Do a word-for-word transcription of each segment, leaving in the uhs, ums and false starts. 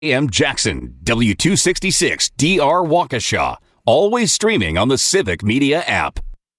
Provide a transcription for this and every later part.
A M Jackson, W two sixty-six D R Waukesha. Always streaming on the Civic Media app.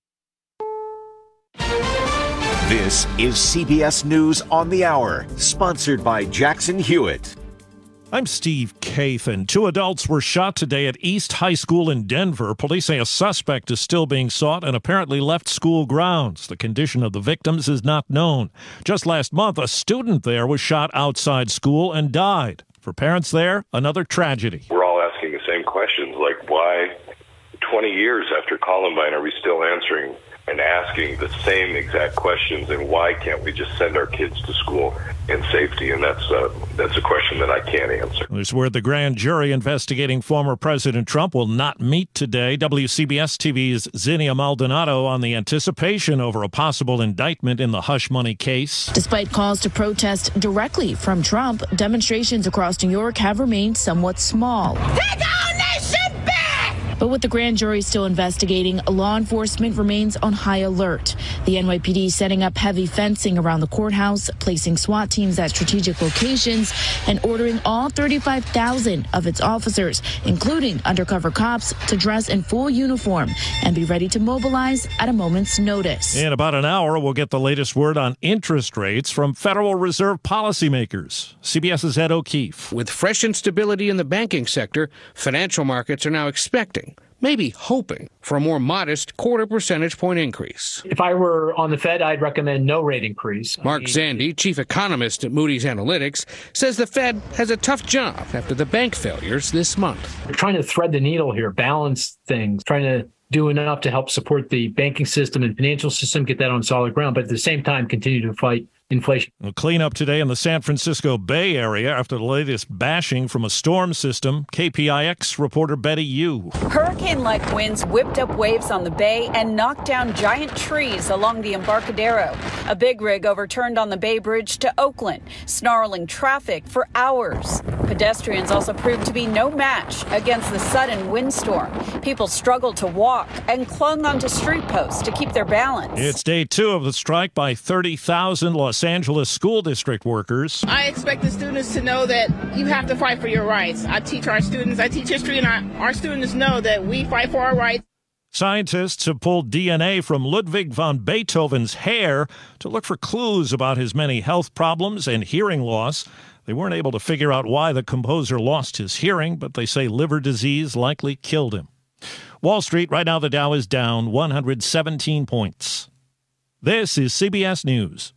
This is C B S News on the Hour, sponsored by Jackson Hewitt. I'm Steve Kathan. Two adults were shot today at East High School in Denver. Police say a suspect is still being sought and apparently left school grounds. The condition of the victims is not known. Just last month, a student there was shot outside school and died. For parents there, another tragedy. We're all asking the same questions, like why twenty years after Columbine are we still answering and asking the same exact questions, and why can't we just send our kids to school in safety? And that's uh, that's a question that I can't answer. There's word the grand jury investigating former President Trump will not meet today. W C B S T V's Zinnia Maldonado on the anticipation over a possible indictment in the hush money case. Despite calls to protest directly from Trump, demonstrations across New York have remained somewhat small. Take our nation back! But with the grand jury still investigating, law enforcement remains on high alert. The N Y P D setting up heavy fencing around the courthouse, placing SWAT teams at strategic locations, and ordering all thirty-five thousand of its officers, including undercover cops, to dress in full uniform and be ready to mobilize at a moment's notice. In about an hour, we'll get the latest word on interest rates from Federal Reserve policymakers. CBS's Ed O'Keefe. With fresh instability in the banking sector, financial markets are now expecting, maybe hoping, for a more modest quarter percentage point increase. If I were on the Fed, I'd recommend no rate increase. Mark Zandi, chief economist at Moody's Analytics, says the Fed has a tough job after the bank failures this month. We're trying to thread the needle here, balance things, trying to do enough to help support the banking system and financial system, get that on solid ground, but at the same time continue to fight inflation. A cleanup today in the San Francisco Bay Area after the latest bashing from a storm system. K P I X reporter Betty Yu. Hurricane-like winds whipped up waves on the bay and knocked down giant trees along the Embarcadero. A big rig overturned on the Bay Bridge to Oakland, snarling traffic for hours. Pedestrians also proved to be no match against the sudden windstorm. People struggled to walk and clung onto street posts to keep their balance. It's day two of the strike by thirty thousand Los Angeles school district workers. I expect the students to know that you have to fight for your rights. I teach our students, I teach history, and our, our students know that we fight for our rights. Scientists have pulled D N A from Ludwig van Beethoven's hair to look for clues about his many health problems and hearing loss. They weren't able to figure out why the composer lost his hearing, but they say liver disease likely killed him. Wall Street, right now the Dow is down one hundred seventeen points. This is C B S News.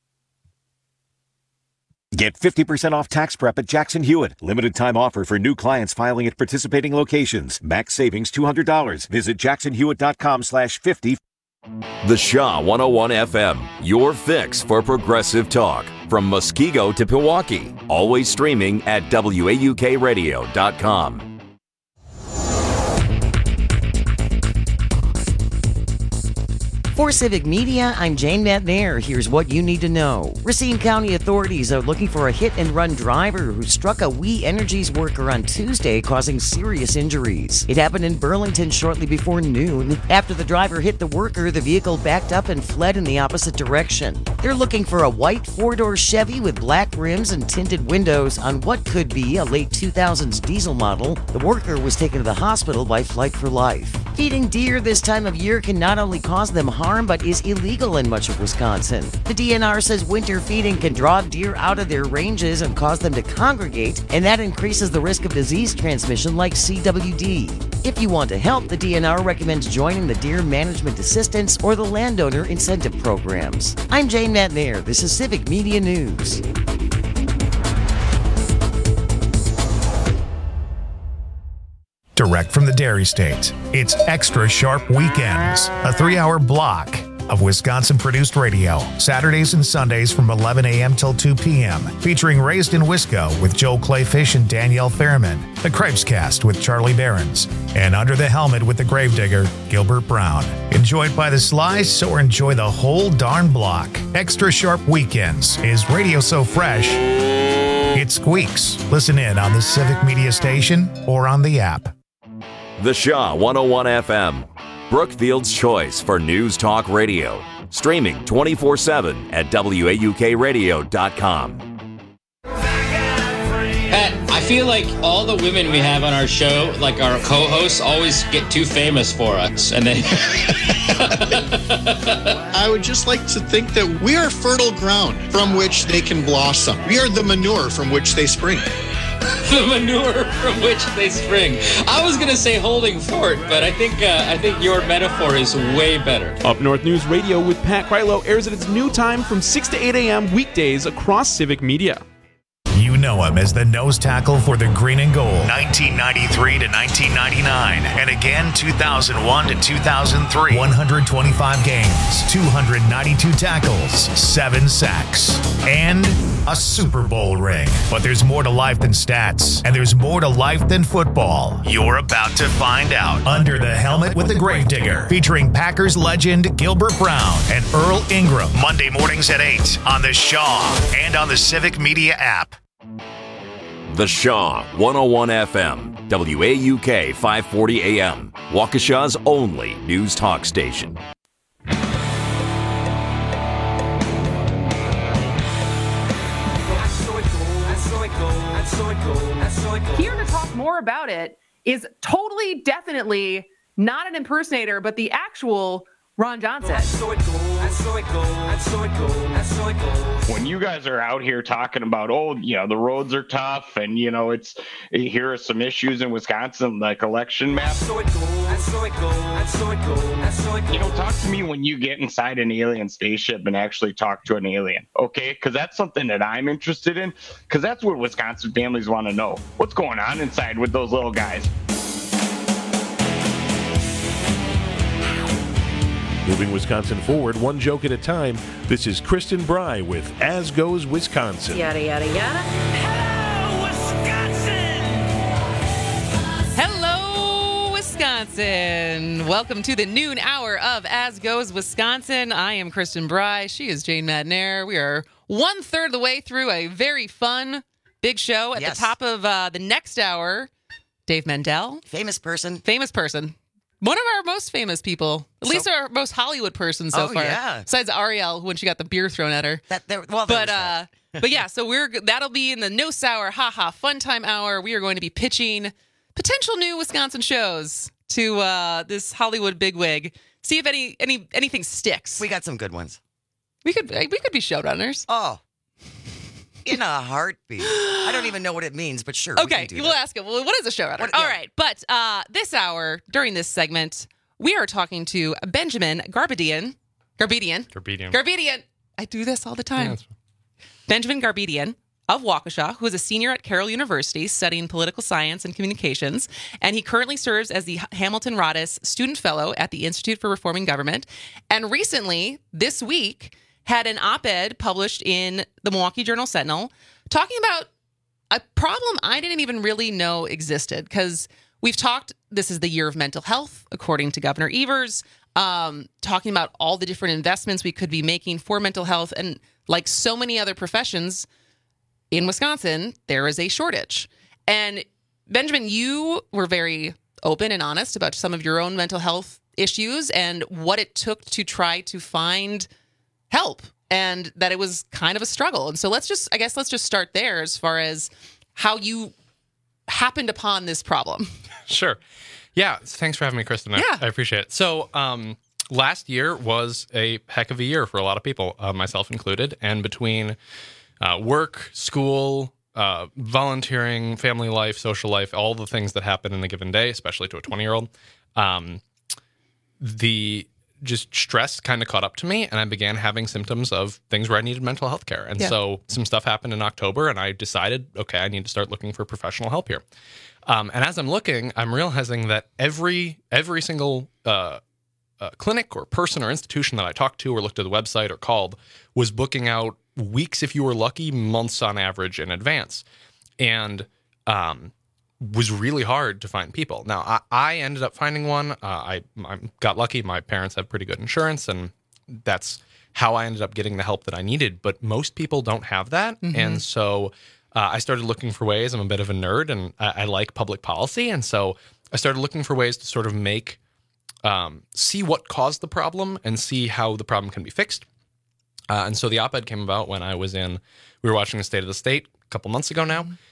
Get fifty percent off tax prep at Jackson Hewitt. Limited time offer for new clients filing at participating locations. Max savings two hundred dollars. Visit jackson hewitt dot com slash fifty. The Shaw one oh one F M, your fix for progressive talk. From Muskego to Milwaukee. Always streaming at W A U K radio dot com. For Civic Media, I'm Jane Matnair. Here's what you need to know. Racine County authorities are looking for a hit-and-run driver who struck a We Energies worker on Tuesday, causing serious injuries. It happened in Burlington shortly before noon. After the driver hit the worker, the vehicle backed up and fled in the opposite direction. They're looking for a white four-door Chevy with black rims and tinted windows on what could be a late two thousands diesel model. The worker was taken to the hospital by Flight for Life. Feeding deer this time of year can not only cause them harm, but is illegal in much of Wisconsin. The D N R says winter feeding can draw deer out of their ranges and cause them to congregate, and that increases the risk of disease transmission like C W D. If you want to help, the D N R recommends joining the Deer Management Assistance or the Landowner Incentive Programs. I'm Jane Matnair. This is Civic Media News. Direct from the Dairy State, it's Extra Sharp Weekends, a three-hour block of Wisconsin-produced radio, Saturdays and Sundays from eleven a.m. till two p.m., featuring Raised in Wisco with Joel Clayfish and Danielle Fairman, The Cripescast with Charlie Behrens, and Under the Helmet with the Gravedigger, Gilbert Brown. Enjoyed by the slice or enjoy the whole darn block. Extra Sharp Weekends is radio so fresh, it squeaks. Listen in on the Civic Media Station or on the app. The Shaw one oh one F M, Brookfield's choice for news talk radio. Streaming twenty-four seven at W A U K radio dot com. Pat, I I feel like all the women we have on our show, like our co-hosts, always get too famous for us. And then I would just like to think that we are fertile ground from which they can blossom. We are the manure from which they spring. The manure from which they spring. I was gonna say holding fort, but I think uh, I think your metaphor is way better. Up North News Radio with Pat Krylo airs at its new time from six to eight a.m. weekdays across Civic Media. You know him as the nose tackle for the Green and Gold, nineteen ninety-three to nineteen ninety-nine, and again two thousand one to two thousand three. one hundred twenty-five games, two hundred ninety-two tackles, seven sacks, and a Super Bowl ring. But there's more to life than stats, and there's more to life than football. You're about to find out. Under the Helmet with the Gravedigger, featuring Packers legend Gilbert Brown and Earl Ingram. Monday mornings at eight on the Shaw and on the Civic Media app. The Shaw one oh one F M, W A U K five forty A M, Waukesha's only news talk station. Here to talk more about it is totally, definitely not an impersonator, but the actual Ron Johnson. When you guys are out here talking about, oh, you know, the roads are tough and, you know, it's here are some issues in Wisconsin, like election maps. You know, talk to me when you get inside an alien spaceship and actually talk to an alien, okay? Because that's something that I'm interested in, because that's what Wisconsin families want to know. What's going on inside with those little guys? Moving Wisconsin forward, one joke at a time, this is Kristen Bry with As Goes Wisconsin. Yada, yada, yada. Hello, Wisconsin! Hello, Wisconsin! Welcome to the noon hour of As Goes Wisconsin. I am Kristen Bry. She is Jane Madnair. We are one third of the way through a very fun, big show. At yes. the top of uh, the next hour, Dave Mendel. Famous person. Famous person. One of our most famous people, at so, least our most Hollywood person so oh, far. Yeah. Besides Ariel, when she got the beer thrown at her. That there, well, there but uh, but yeah, so we're that'll be in the No Sour Haha Fun Time Hour. We are going to be pitching potential new Wisconsin shows to uh, this Hollywood bigwig. See if any any anything sticks. We got some good ones. We could we could be showrunners. Oh. In a heartbeat. I don't even know what it means, but sure. Okay, we we'll that. ask it. Well, what is a showrunner? What, All yeah. right, but uh, this hour, during this segment, we are talking to Benjamin Garbedian. Garbedian. Garbedian. Garbedian. I do this all the time. Yeah, Benjamin Garbedian of Waukesha, who is a senior at Carroll University studying political science and communications, and he currently serves as the Hamilton Roddice Student Fellow at the Institute for Reforming Government. And recently, this week, had an op-ed published in the Milwaukee Journal Sentinel talking about a problem I didn't even really know existed, because we've talked, this is the year of mental health, according to Governor Evers, um, talking about all the different investments we could be making for mental health. And like so many other professions in Wisconsin, there is a shortage. And Benjamin, you were very open and honest about some of your own mental health issues and what it took to try to find help, and that it was kind of a struggle. And so let's just, I guess let's just start there as far as how you happened upon this problem. Sure. Yeah. Thanks for having me, Kristen. I, yeah. I appreciate it. So um, last year was a heck of a year for a lot of people, uh, myself included. And between uh, work, school, uh, volunteering, family life, social life, all the things that happen in a given day, especially to a twenty-year-old, um, the just stress kind of caught up to me, and I began having symptoms of things where I needed mental health care. And yeah. so some stuff happened in October, and I decided, okay, I need to start looking for professional help here. Um, and as I'm looking, I'm realizing that every every single uh, uh, clinic or person or institution that I talked to or looked at the website or called was booking out weeks, if you were lucky, months on average in advance. And um was really hard to find people. Now, I, I ended up finding one. Uh, I, I got lucky. My parents have pretty good insurance, and that's how I ended up getting the help that I needed. But most people don't have that. Mm-hmm. And so uh, I started looking for ways. I'm a bit of a nerd, and I, I like public policy. And so I started looking for ways to sort of make, um, see what caused the problem and see how the problem can be fixed. Uh, and so the op-ed came about when I was in, we were watching The State of the State a couple months ago now.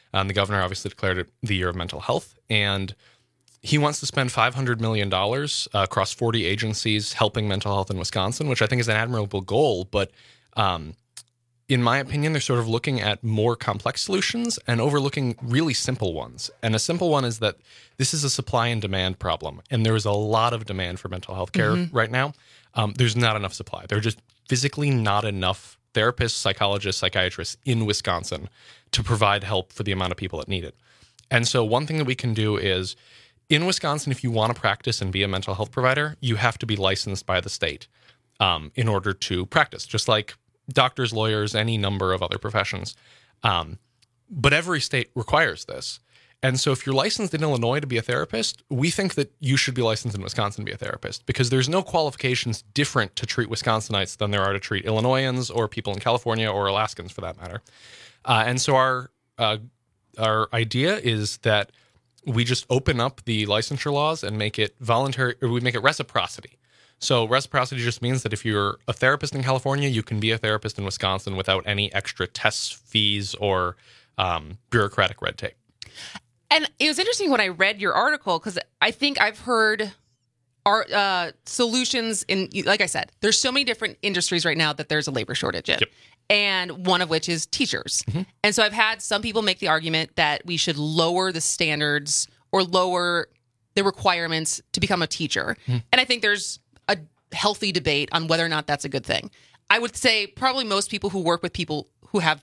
Um, the governor obviously declared it the year of mental health, and he wants to spend five hundred million dollars uh, across forty agencies helping mental health in Wisconsin, which I think is an admirable goal. But um, in my opinion, they're sort of looking at more complex solutions and overlooking really simple ones. And a simple one is that this is a supply and demand problem, and there is a lot of demand for mental health care Mhm. right now. Um, there's not enough supply. There are just physically not enough therapists, psychologists, psychiatrists in Wisconsin to provide help for the amount of people that need it. And so one thing that we can do is, in Wisconsin, if you want to practice and be a mental health provider, you have to be licensed by the state um, in order to practice, just like doctors, lawyers, any number of other professions. Um, but every state requires this. And so if you're licensed in Illinois to be a therapist, we think that you should be licensed in Wisconsin to be a therapist, because there's no qualifications different to treat Wisconsinites than there are to treat Illinoisans or people in California or Alaskans for that matter. Uh, and so our uh, our idea is that we just open up the licensure laws and make it voluntary, or we make it reciprocity. So reciprocity just means that if you're a therapist in California, you can be a therapist in Wisconsin without any extra tests, fees, or um, bureaucratic red tape. And it was interesting when I read your article, because I think I've heard our uh, solutions in, like I said, there's so many different industries right now that there's a labor shortage in. Yep. And one of which is teachers. Mm-hmm. And so I've had some people make the argument that we should lower the standards or lower the requirements to become a teacher. Mm-hmm. And I think there's a healthy debate on whether or not that's a good thing. I would say probably most people who work with people who have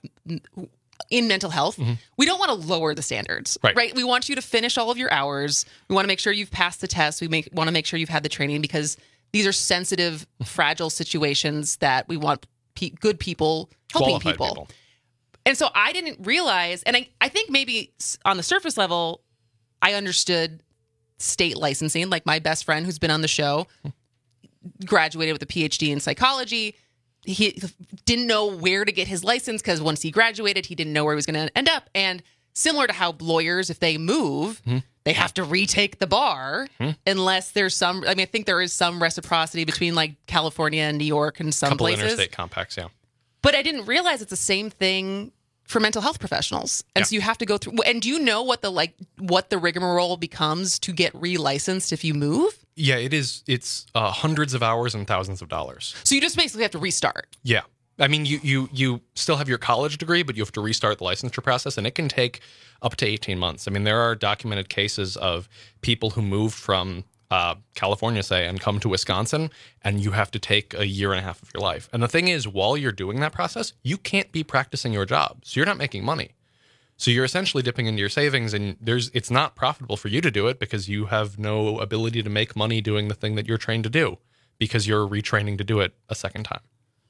in mental health, mm-hmm. we don't want to lower the standards, right. right? We want you to finish all of your hours. We want to make sure you've passed the test. We make, want to make sure you've had the training, because these are sensitive, fragile situations that we want pe- good people helping Qualified people. people. And so I didn't realize, and I, I think maybe on the surface level, I understood state licensing. Like my best friend who's been on the show graduated with a P H D in psychology. He didn't know where to get his license because once he graduated, he didn't know where he was going to end up. And similar to how lawyers, if they move, mm-hmm. they have to retake the bar mm-hmm. unless there's some, I mean, I think there is some reciprocity between like California and New York and some Couple places. interstate compacts, yeah. But I didn't realize it's the same thing for mental health professionals. And Yeah. so you have to go through, and do you know what the, like, what the rigmarole becomes to get re-licensed if you move? Yeah, it is. It's uh, hundreds of hours and thousands of dollars. So you just basically have to restart. Yeah. I mean, you, you, you still have your college degree, but you have to restart the licensure process, and it can take up to eighteen months. I mean, there are documented cases of people who moved from uh, California, say, and come to Wisconsin, and you have to take a year and a half of your life. And the thing is, while you're doing that process, you can't be practicing your job. So you're not making money. So you're essentially dipping into your savings, and there's it's not profitable for you to do it because you have no ability to make money doing the thing that you're trained to do because you're retraining to do it a second time.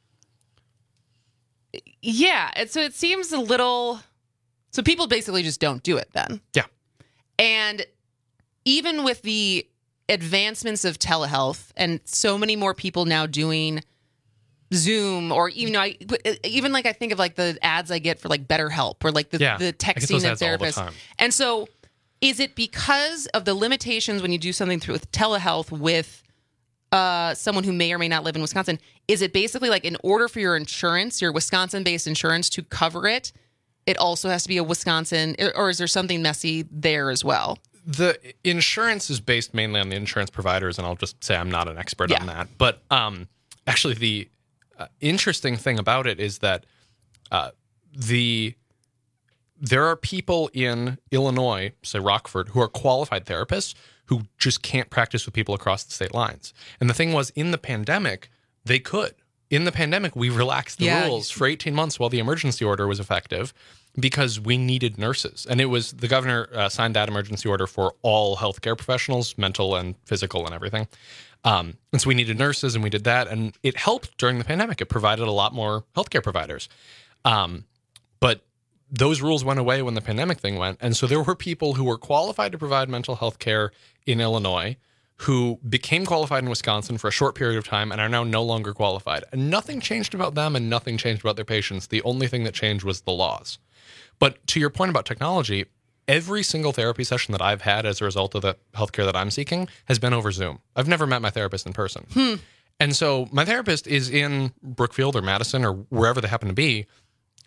Yeah. And so it seems a little, so people basically just don't do it then. Yeah. And even with the advancements of telehealth and so many more people now doing Zoom, or even, you know, I, even like I think of like the ads I get for like BetterHelp or like the, yeah, the texting and therapists. And so is it because of the limitations when you do something through with telehealth with uh, someone who may or may not live in Wisconsin? Is it basically like in order for your insurance, your Wisconsin-based insurance to cover it, it also has to be a Wisconsin, or is there something messy there as well? The insurance is based mainly on the insurance providers, and I'll just say I'm not an expert Yeah. on that. But um, actually, the uh, interesting thing about it is that uh, the there are people in Illinois, say Rockford, who are qualified therapists who just can't practice with people across the state lines. And the thing was, in the pandemic, they could. In the pandemic, we relaxed the Yeah. rules for eighteen months while the emergency order was effective because we needed nurses. And it was the governor uh, signed that emergency order for all healthcare professionals, mental and physical and everything. Um, and so we needed nurses, and we did that. And it helped during the pandemic. It provided a lot more healthcare providers. Um, but those rules went away when the pandemic thing went. And so there were people who were qualified to provide mental health care in Illinois who became qualified in Wisconsin for a short period of time and are now no longer qualified. And nothing changed about them and nothing changed about their patients. The only thing that changed was the laws. But to your point about technology, every single therapy session that I've had as a result of the healthcare that I'm seeking has been over Zoom. I've never met my therapist in person. Hmm. And so my therapist is in Brookfield or Madison or wherever they happen to be.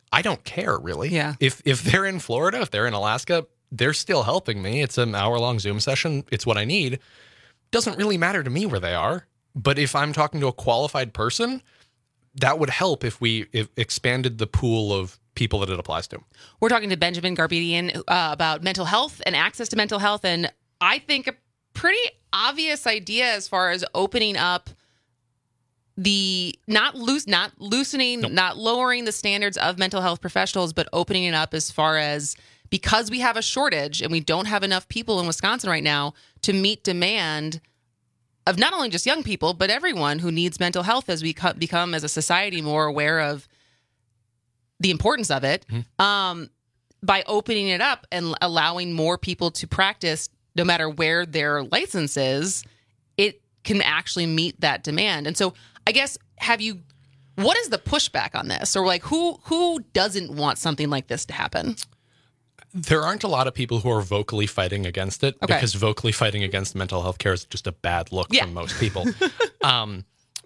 I don't care, really. Yeah. If if they're in Florida, if they're in Alaska, they're still helping me. It's an hour-long Zoom session. It's what I need. Doesn't really matter to me where they are. But if I'm talking to a qualified person, that would help if we if expanded the pool of people that it applies to. We're talking to Benjamin Garbedian uh, about mental health and access to mental health. And I think a pretty obvious idea as far as opening up the not loose, not loosening, nope. not lowering the standards of mental health professionals, but opening it up as far as because we have a shortage and we don't have enough people in Wisconsin right now to meet demand of not only just young people, but everyone who needs mental health as we co- become as a society more aware of the importance of it, mm-hmm. um, by opening it up and allowing more people to practice no matter where their license is, it can actually meet that demand. And so I guess, have you, what is the pushback on this? Or like, who who doesn't want something like this to happen? There aren't a lot of people who are vocally fighting against it, okay. because vocally fighting against mental health care is just a bad look yeah. from most people. um,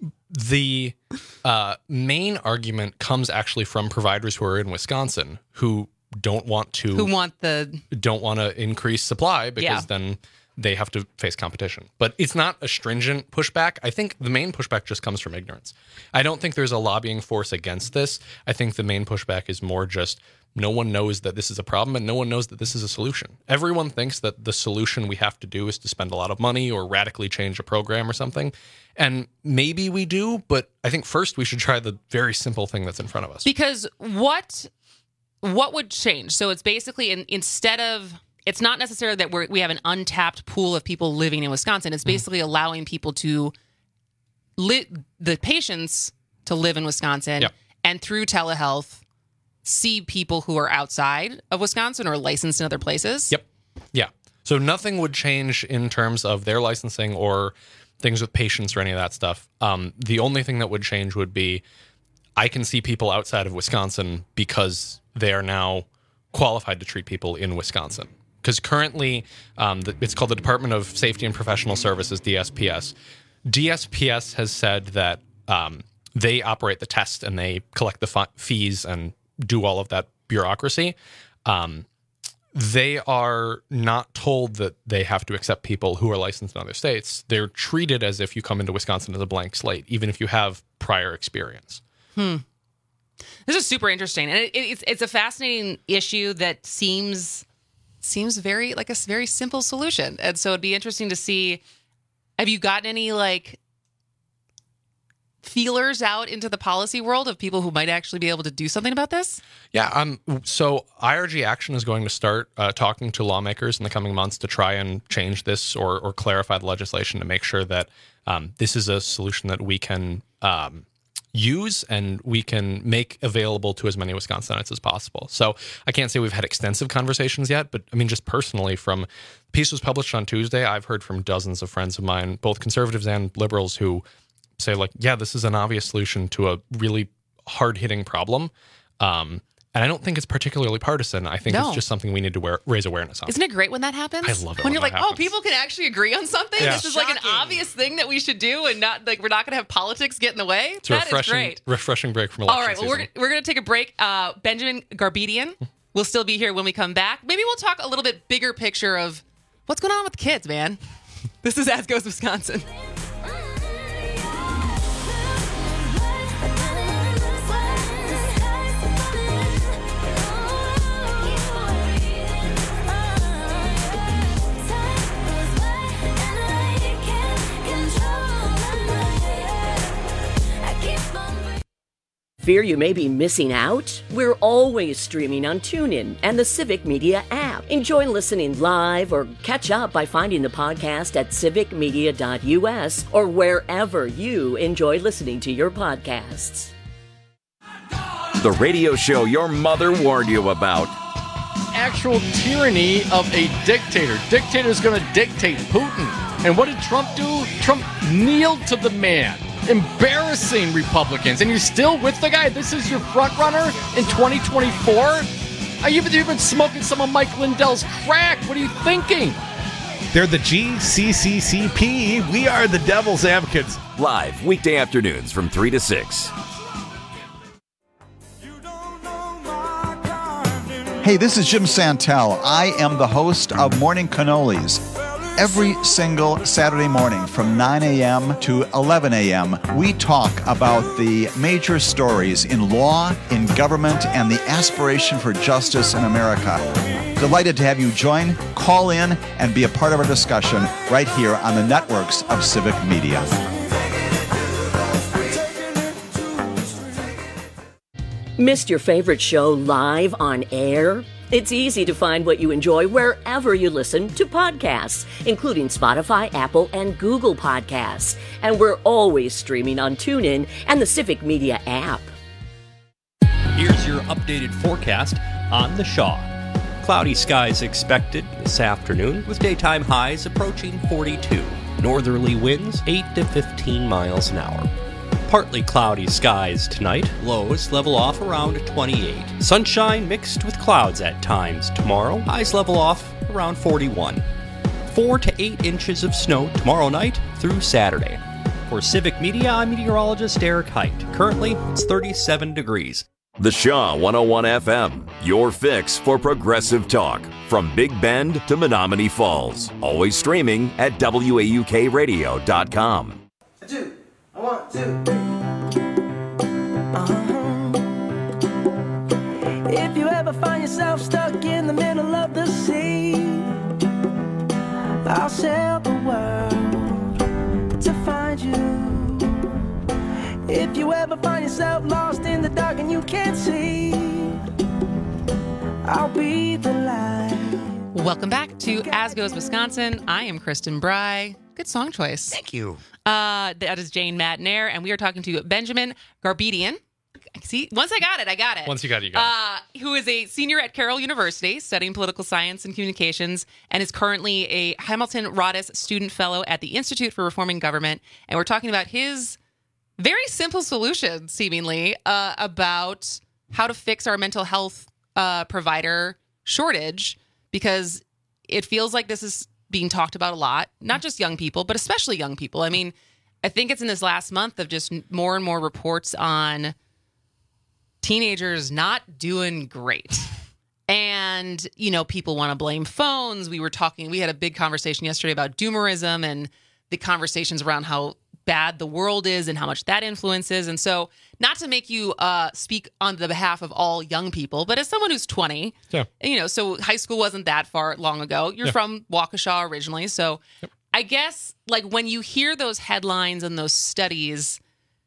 the uh, main argument comes actually from providers who are in Wisconsin who don't want to who want the don't want to increase supply because yeah. then they have to face competition. But it's not a stringent pushback. I think the main pushback just comes from ignorance. I don't think there's a lobbying force against this. I think the main pushback is more just no one knows that this is a problem and no one knows that this is a solution. Everyone thinks that the solution we have to do is to spend a lot of money or radically change a program or something. And maybe we do, but I think first we should try the very simple thing that's in front of us. Because what what would change? So it's basically in, instead of, it's not necessarily that we're, we have an untapped pool of people living in Wisconsin. It's basically mm-hmm. allowing people to live, the patients to live in Wisconsin, yep. and through telehealth, see people who are outside of Wisconsin or licensed in other places. Yep. Yeah. So nothing would change in terms of their licensing or things with patients or any of that stuff. Um, the only thing that would change would be I can see people outside of Wisconsin because they are now qualified to treat people in Wisconsin. Because currently, um, the, it's called the Department of Safety and Professional Services, D S P S. D S P S has said that um, they operate the test and they collect the f- fees and do all of that bureaucracy. Um, they are not told that they have to accept people who are licensed in other states. They're treated as if you come into Wisconsin as a blank slate, even if you have prior experience. Hmm. This is super interesting, and it, it's it's a fascinating issue that seems seems very like a very simple solution. And so it'd be interesting to see. Have you gotten any like feelers out into the policy world of people who might actually be able to do something about this? Yeah. Um. So I R G Action is going to start uh, talking to lawmakers in the coming months to try and change this or or clarify the legislation to make sure that um, this is a solution that we can um, use and we can make available to as many Wisconsinites as possible. So I can't say we've had extensive conversations yet, but I mean, just personally, from the piece was published on Tuesday, I've heard from dozens of friends of mine, both conservatives and liberals, who say like, yeah, this is an obvious solution to a really hard-hitting problem. Um, and I don't think it's particularly partisan. I think no. it's just something we need to wear, raise awareness on. Isn't it great when that happens? I love it when, when you're that like, oh, happens. people can actually agree on something. Yeah. This is like an obvious thing that we should do, and not like we're not going to have politics get in the way. It's a that refreshing, is great. refreshing break from election All right, well, season. we're we're going to take a break. Uh, Benjamin Garbedian will still be here when we come back. Maybe we'll talk a little bit bigger picture of what's going on with the kids, man. This is As Goes Wisconsin. Fear you may be missing out? We're always streaming on TuneIn and the Civic Media app. Enjoy listening live or catch up by finding the podcast at civic media dot u s or wherever you enjoy listening to your podcasts. The radio show your mother warned you about. Actual tyranny of a dictator. Dictator's going to dictate Putin. And what did Trump do? Trump kneeled to the man. Embarrassing Republicans. And you're still with the guy? This is your front runner in twenty twenty-four? Are you you've been smoking some of Mike Lindell's crack. What are you thinking? They're the G C C C P. We are the Devil's Advocates. Live weekday afternoons from three to six. Hey, this is Jim Santel. I am the host of Morning Cannolis. Every single Saturday morning from nine a.m. to eleven a.m., we talk about the major stories in law, in government, and the aspiration for justice in America. Delighted to have you join, call in, and be a part of our discussion right here on the networks of Civic Media. Missed your favorite show live on air? It's easy to find what you enjoy wherever you listen to podcasts, including Spotify, Apple, and Google Podcasts. And we're always streaming on TuneIn and the Civic Media app. Here's your updated forecast on the Shaw. Cloudy skies expected this afternoon with daytime highs approaching forty-two. Northerly winds eight to fifteen miles an hour. Partly cloudy skies tonight. Lows level off around twenty-eight. Sunshine mixed with clouds at times tomorrow. Highs level off around forty-one. Four to eight inches of snow tomorrow night through Saturday. For Civic Media, I'm meteorologist Eric Height. Currently, it's thirty-seven degrees. The Shaw one oh one F M, your fix for progressive talk. From Big Bend to Menominee Falls. Always streaming at W A U K radio dot com. Two. One, two, three. Uh-huh. If you ever find yourself stuck in the middle of the sea, I'll sail the world to find you. If you ever find yourself lost in the dark and you can't see, I'll be the light. Welcome back to As Goes Wisconsin. I am Kristen Bry. Good song choice. Thank you. Uh, that is Jane Matnair, and we are talking to Benjamin Garbedian. See, once I got it, I got it. Once you got it, you got uh, it. Who is a senior at Carroll University studying political science and communications and is currently a Hamilton Roddice Student Fellow at the Institute for Reforming Government. And we're talking about his very simple solution, seemingly, uh, about how to fix our mental health uh, provider shortage, because it feels like this is being talked about a lot, not just young people, but especially young people. I mean, I think it's in this last month of just more and more reports on teenagers not doing great. And, you know, people want to blame phones. We were talking, we had a big conversation yesterday about doomerism and the conversations around how bad the world is and how much that influences. And so, not to make you uh, speak on the behalf of all young people, but as someone who's twenty, yeah. you know, so high school wasn't that far long ago. You're yeah. from Waukesha originally. So yep. I guess, like, when you hear those headlines and those studies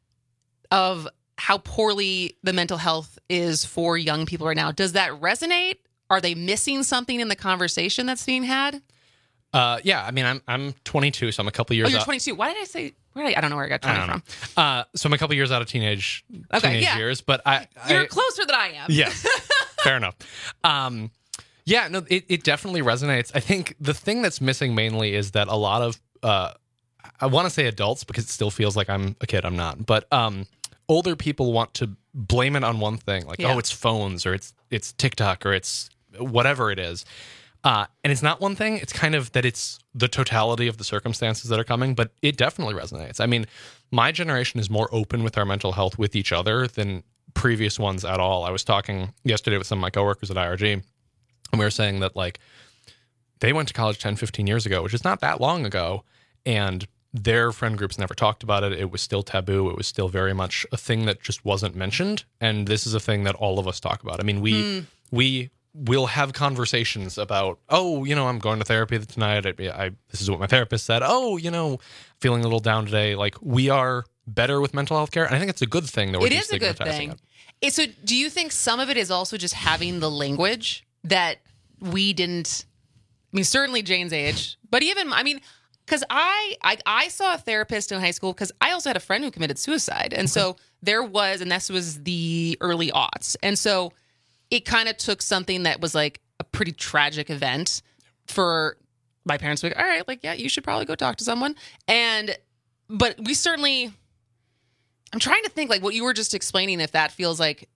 of how poorly the mental health is for young people right now, does that resonate? Are they missing something in the conversation that's being had? Uh, yeah, I mean, I'm I'm twenty-two, so I'm a couple years. Oh, you're out. twenty-two. Why did I say? Where did I, I don't know where I got twenty I from. Uh, so I'm a couple years out of teenage okay, teenage yeah. years, but I you're I, closer than I am. Yes, fair enough. Um, yeah, no, it it definitely resonates. I think the thing that's missing mainly is that a lot of uh, I want to say adults because it still feels like I'm a kid. I'm not, but um, older people want to blame it on one thing, like yeah. oh, it's phones or it's it's TikTok or it's whatever it is. Uh, and it's not one thing. It's kind of that it's the totality of the circumstances that are coming, but it definitely resonates. I mean, my generation is more open with our mental health with each other than previous ones at all. I was talking yesterday with some of my coworkers at I R G, and we were saying that, like, they went to college ten, fifteen years ago, which is not that long ago, and their friend groups never talked about it. It was still taboo. It was still very much a thing that just wasn't mentioned, and this is a thing that all of us talk about. I mean, we mm. we... we'll have conversations about, oh, you know, I'm going to therapy tonight. I, I, this is what my therapist said. Oh, you know, feeling a little down today. Like, we are better with mental health care. And I think it's a good thing that we're it is a good thing. It. So do you think some of it is also just having the language that we didn't, I mean, certainly Jane's age, but even, I mean, because I, I I saw a therapist in high school because I also had a friend who committed suicide. And so there was, and this was the early aughts. And so it kind of took something that was like a pretty tragic event for my parents to be like, all right, like, yeah, you should probably go talk to someone. And, but we certainly, I'm trying to think like what you were just explaining, if that feels like,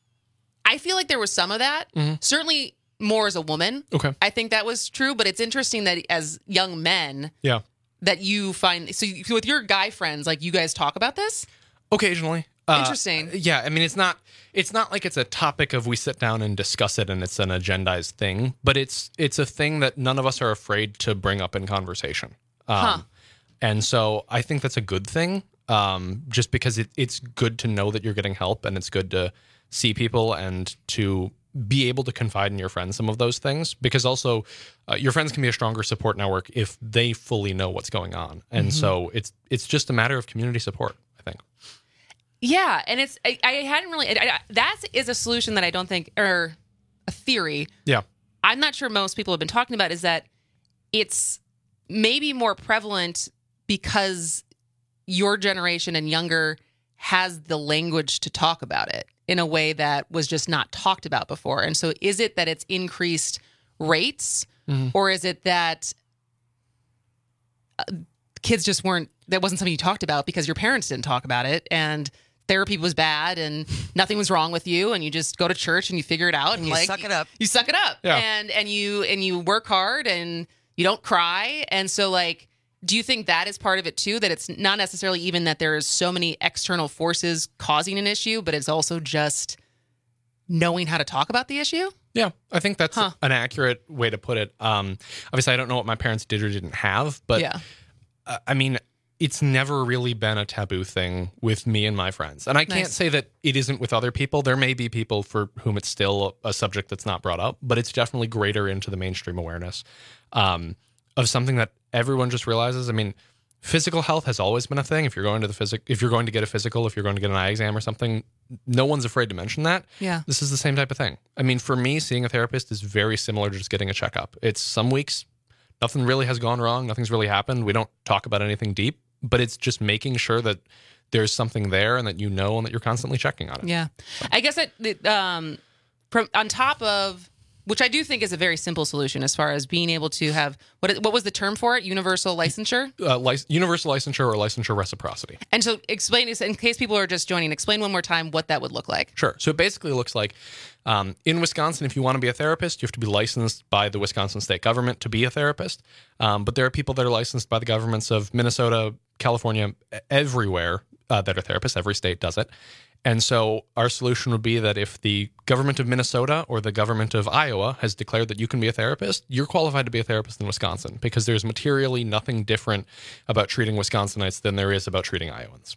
I feel like there was some of that, mm-hmm. certainly more as a woman. Okay. I think that was true, but it's interesting that as young men, yeah, that you find, so you, with your guy friends, like, you guys talk about this? Occasionally. Uh, Interesting. Yeah, I mean, it's not it's not like it's a topic of we sit down and discuss it and it's an agendized thing, but it's it's a thing that none of us are afraid to bring up in conversation. Um, Huh. And so I think that's a good thing, um, just because it, it's good to know that you're getting help, and it's good to see people and to be able to confide in your friends some of those things, because also uh, your friends can be a stronger support network if they fully know what's going on. And Mhm. so it's it's just a matter of community support, I think. Yeah, and it's I, I hadn't really I, I, that is a solution that I don't think, or a theory Yeah. I'm not sure most people have been talking about, is that it's maybe more prevalent because your generation and younger has the language to talk about it in a way that was just not talked about before. And so is it that it's increased rates, Mhm. or is it that uh, kids just weren't, that wasn't something you talked about because your parents didn't talk about it, and therapy was bad and nothing was wrong with you, and you just go to church and you figure it out and, And you like suck it up. You suck it up. Yeah. And and you and you work hard and you don't cry. And so, like, do you think that is part of it too? That it's not necessarily even that there's so many external forces causing an issue, but it's also just knowing how to talk about the issue? Yeah, I think that's an accurate way to put it. Um, obviously, I don't know what my parents did or didn't have, but Yeah. uh, I mean, it's never really been a taboo thing with me and my friends. And I can't Nice. say that it isn't with other people. There may be people for whom it's still a subject that's not brought up, but it's definitely greater into the mainstream awareness um, of something that everyone just realizes. I mean, physical health has always been a thing. If you're going to the physic, if you're going to get a physical, if you're going to get an eye exam or something, no one's afraid to mention that. Yeah. This is the same type of thing. I mean, for me, seeing a therapist is very similar to just getting a checkup. It's some weeks, nothing really has gone wrong. Nothing's really happened. We don't talk about anything deep, but it's just making sure that there's something there and that you know and that you're constantly checking on it. Yeah. I guess it, it, um, from, on top of, which I do think is a very simple solution as far as being able to have, what what was the term for it? Universal licensure? Uh, lic- universal licensure or licensure reciprocity. And so explain this, in case people are just joining, explain one more time what that would look like. Sure. So it basically looks like um, in Wisconsin, if you want to be a therapist, you have to be licensed by the Wisconsin state government to be a therapist. Um, but there are people that are licensed by the governments of Minnesota, California, everywhere uh, that are therapists. Every state does it. And so our solution would be that if the government of Minnesota or the government of Iowa has declared that you can be a therapist, you're qualified to be a therapist in Wisconsin, because there's materially nothing different about treating Wisconsinites than there is about treating Iowans.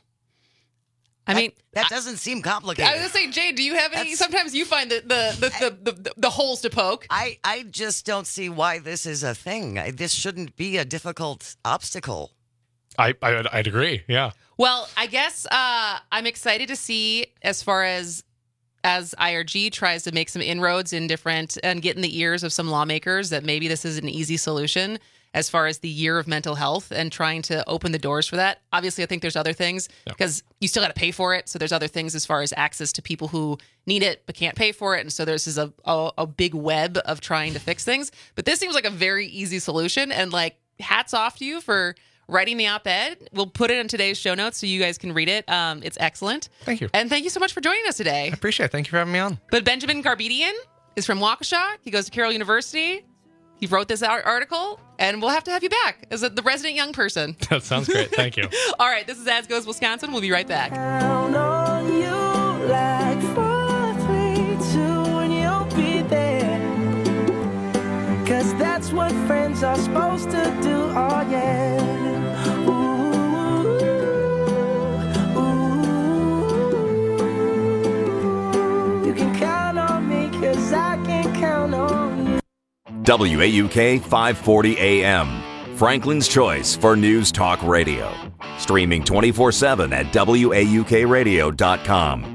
I mean, that doesn't seem complicated. I was going to say, Jay, do you have any? Sometimes you find the the the, the, the the holes to poke. I, I just don't see why this is a thing. I- This shouldn't be a difficult obstacle. I, I I'd, I'd agree. Yeah. Well, I guess uh, I'm excited to see as far as as I R G tries to make some inroads in different and get in the ears of some lawmakers that maybe this is an easy solution as far as the year of mental health and trying to open the doors for that. Obviously, I think there's other things because you still got to pay for it. So there's other things as far as access to people who need it but can't pay for it. And so there's this a, a, a big web of trying to fix things. But this seems like a very easy solution. And like, hats off to you for writing the op-ed. We'll put it in today's show notes so you guys can read it. Um, it's excellent. Thank you. And thank you so much for joining us today. I appreciate it. Thank you for having me on. But Benjamin Garbedian is from Waukesha. He goes to Carroll University. He wrote this ar- article, and we'll have to have you back as a, the resident young person. That sounds great. Thank you. All right, this is As Goes Wisconsin. We'll be right back. Count on you like four, three, two, and you'll be there. Cause that's what friends are supposed to do, oh yeah. Ooh, ooh. You can count on me cause I can count on you. W A U K five forty A M, Franklin's Choice for News Talk Radio. Streaming twenty-four seven at W A U K radio dot com.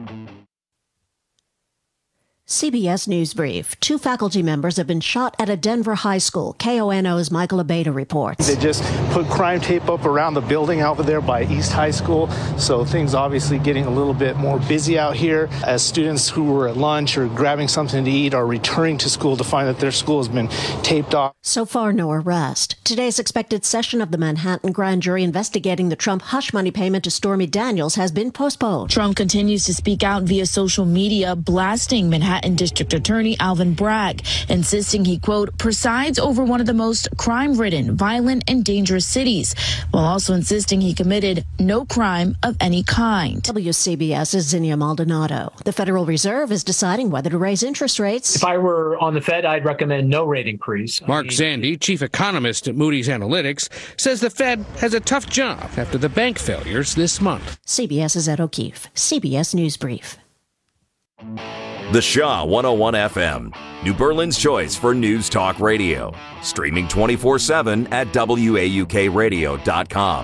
C B S News Brief. Two faculty members have been shot at a Denver high school. K O N O's Michael Abeda reports. They just put crime tape up around the building out there by East High School, so things obviously getting a little bit more busy out here as students who were at lunch or grabbing something to eat are returning to school to find that their school has been taped off. So far, no arrest. Today's expected session of the Manhattan grand jury investigating the Trump hush money payment to Stormy Daniels has been postponed. Trump continues to speak out via social media, blasting Manhattan Manhattan District Attorney Alvin Bragg, insisting he, quote, presides over one of the most crime-ridden, violent, and dangerous cities, while also insisting he committed no crime of any kind. W C B S's Zinnia Maldonado. The Federal Reserve is deciding whether to raise interest rates. If I were on the Fed, I'd recommend no rate increase. Mark Zandi, chief economist at Moody's Analytics, says the Fed has a tough job after the bank failures this month. CBS's Ed O'Keefe, C B S News Brief. The Shaw one oh one F M, New Berlin's choice for news talk radio. Streaming twenty-four seven at W A U K radio dot com.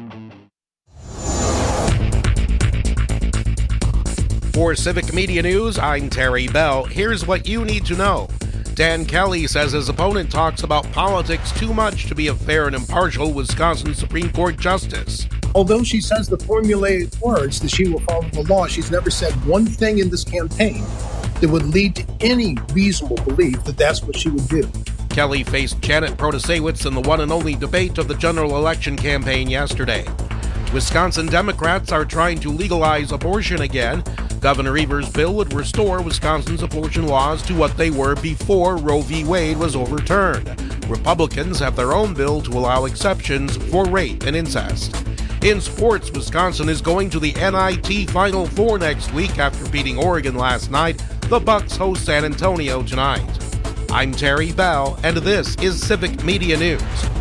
For Civic Media News, I'm Terry Bell. Here's what you need to know. Dan Kelly says his opponent talks about politics too much to be a fair and impartial Wisconsin Supreme Court justice. Although she says the formulaic words that she will follow the law, she's never said one thing in this campaign that would lead to any reasonable belief that that's what she would do. Kelly faced Janet Protasewicz in the one and only debate of the general election campaign yesterday. Wisconsin Democrats are trying to legalize abortion again. Governor Evers' bill would restore Wisconsin's abortion laws to what they were before Roe v. Wade was overturned. Republicans have their own bill to allow exceptions for rape and incest. In sports, Wisconsin is going to the N I T Final Four next week after beating Oregon last night. The Bucks host San Antonio tonight. I'm Terry Bell, and this is Civic Media News.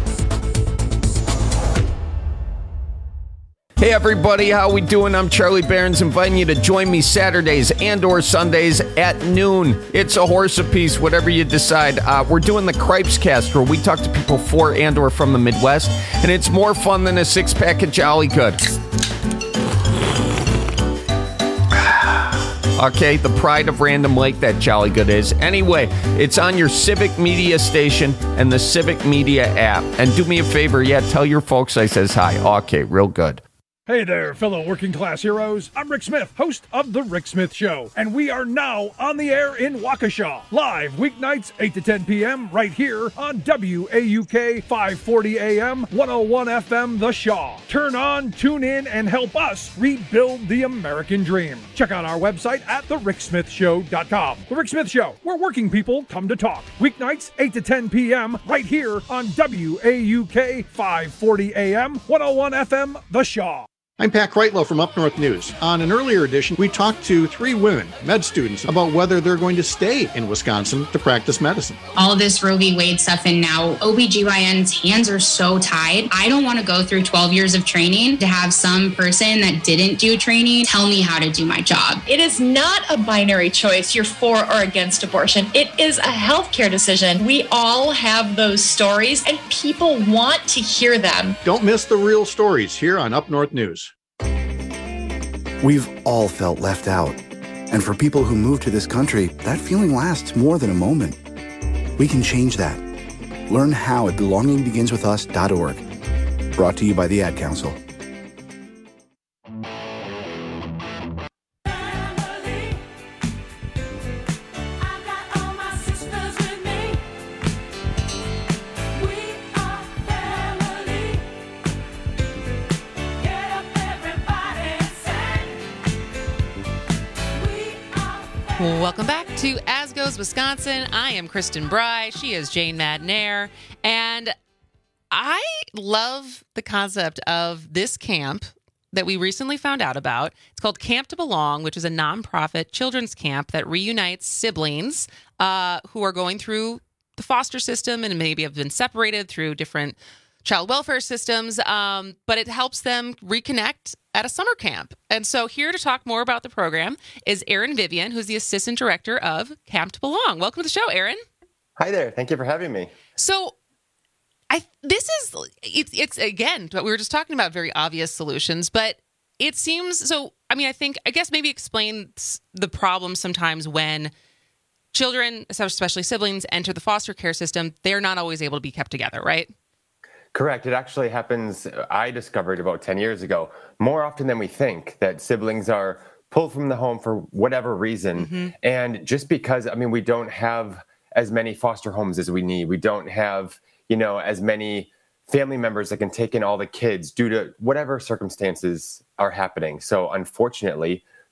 Hey everybody, how we doing? I'm Charlie Barons, inviting you to join me Saturdays and or Sundays at noon. It's a horse apiece, whatever you decide. Uh, we're doing the Cripes Cast, where we talk to people for and or from the Midwest, and it's more fun than a six-pack of Jolly Good. Okay, the pride of Random Lake, that Jolly Good is. Anyway, it's on your Civic Media station and the Civic Media app. And do me a favor, yeah, tell your folks I says hi. Okay, real good. Hey there, fellow working class heroes. I'm Rick Smith, host of The Rick Smith Show, and we are now on the air in Waukesha, live weeknights eight to ten p.m. right here on W A U K five forty A M, one oh one F M, The Shaw. Turn on, tune in, and help us rebuild the American dream. Check out our website at the rick smith show dot com. The Rick Smith Show, where working people come to talk. Weeknights eight to ten p.m. right here on W A U K five forty A M, one oh one F M, The Shaw. I'm Pat Kreitlow from Up North News. On an earlier edition, we talked to three women, med students, about whether they're going to stay in Wisconsin to practice medicine. All of this Roe v. Wade stuff, and now O B G Y N's hands are so tied. I don't want to go through twelve years of training to have some person that didn't do training tell me how to do my job. It is not a binary choice, you're for or against abortion. It is a healthcare decision. We all have those stories, and people want to hear them. Don't miss the real stories here on Up North News. We've all felt left out. And for people who move to this country, that feeling lasts more than a moment. We can change that. Learn how at belonging begins with us dot org. Brought to you by the Ad Council. Welcome back to As Goes Wisconsin. I am Kristen Bry. She is Jane Madnair. And I love the concept of this camp that we recently found out about. It's called Camp to Belong, which is a nonprofit children's camp that reunites siblings uh, who are going through the foster system and maybe have been separated through different child welfare systems, um, but it helps them reconnect at a summer camp. And so here to talk more about the program is Aaron Vivian, who's the assistant director of Camp to Belong. Welcome to the show, Aaron. Hi there. Thank you for having me. So I this is, it's, it's again, what we were just talking about, very obvious solutions, but it seems, so, I mean, I think, I guess maybe explain the problem sometimes when children, especially siblings, enter the foster care system, they're not always able to be kept together, right? Correct. It actually happens, I discovered about ten years ago, more often than we think, that siblings are pulled from the home for whatever reason. Mm-hmm. And just because, I mean, we don't have as many foster homes as we need. We don't have, you know, as many family members that can take in all the kids due to whatever circumstances are happening. So unfortunately,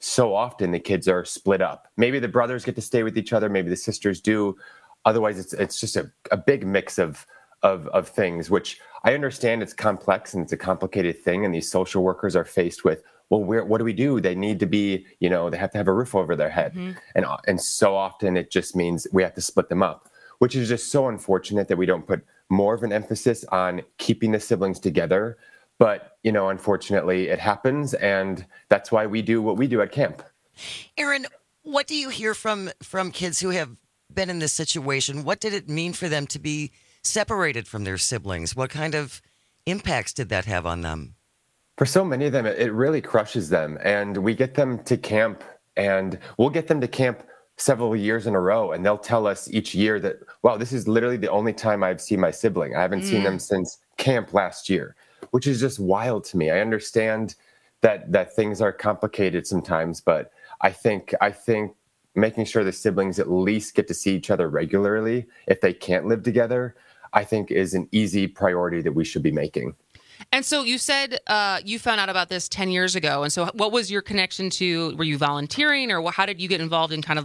so often the kids are split up. Maybe the brothers get to stay with each other, maybe the sisters do. Otherwise, it's it's just a, a big mix of, of of things, which I understand it's complex and it's a complicated thing. And these social workers are faced with, well, where, what do we do? They need to be, you know, they have to have a roof over their head. Mm-hmm. And, and so often it just means we have to split them up, which is just so unfortunate that we don't put more of an emphasis on keeping the siblings together. But, you know, unfortunately it happens. And that's why we do what we do at camp. Aaron, what do you hear from, from kids who have been in this situation? What did it mean for them to be separated from their siblings? What kind of impacts did that have on them? For so many of them, it really crushes them. And we get them to camp, and we'll get them to camp several years in a row, and they'll tell us each year that, wow, this is literally the only time I've seen my sibling. I haven't mm. seen them since camp last year, which is just wild to me. I understand that that things are complicated sometimes, but I think I think making sure the siblings at least get to see each other regularly, if they can't live together, I think is an easy priority that we should be making. And so you said uh, you found out about this ten years ago. And so what was your connection to, were you volunteering, or how did you get involved in kind of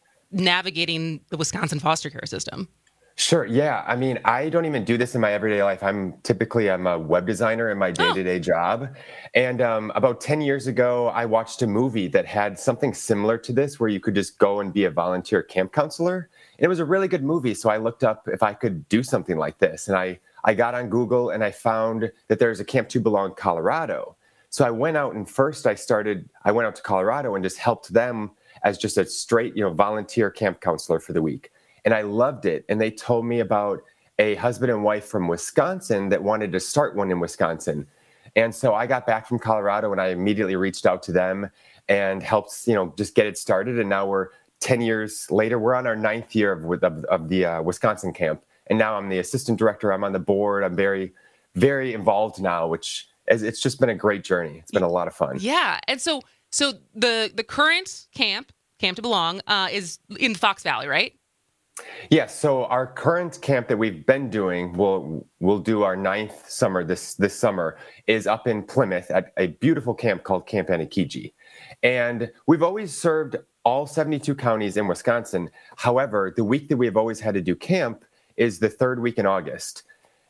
navigating the Wisconsin foster care system? Sure. Yeah. I mean, I don't even do this in my everyday life. I'm typically, I'm a web designer in my day-to-day oh. job. And um, about ten years ago, I watched a movie that had something similar to this, where you could just go and be a volunteer camp counselor. And it was a really good movie. So I looked up if I could do something like this. And I, I got on Google and I found that there's a Camp to Belong Colorado. So I went out and first I started, I went out to Colorado and just helped them as just a straight, you know, volunteer camp counselor for the week. And I loved it. And they told me about a husband and wife from Wisconsin that wanted to start one in Wisconsin. And so I got back from Colorado and I immediately reached out to them and helped, you know, just get it started. And now we're ten years later, we're on our ninth year of, of, of the uh, Wisconsin camp. And now I'm the assistant director. I'm on the board. I'm very, very involved now, which is, it's just been a great journey. It's been a lot of fun. Yeah. And so, so the, the current camp, Camp to Belong, uh, is in Fox Valley, right? Yes. So our current camp that we've been doing, we'll we'll do our ninth summer this this summer, is up in Plymouth at a beautiful camp called Camp Anakiji. And we've always served all seventy-two counties in Wisconsin. However, the week that we've always had to do camp is the third week in August.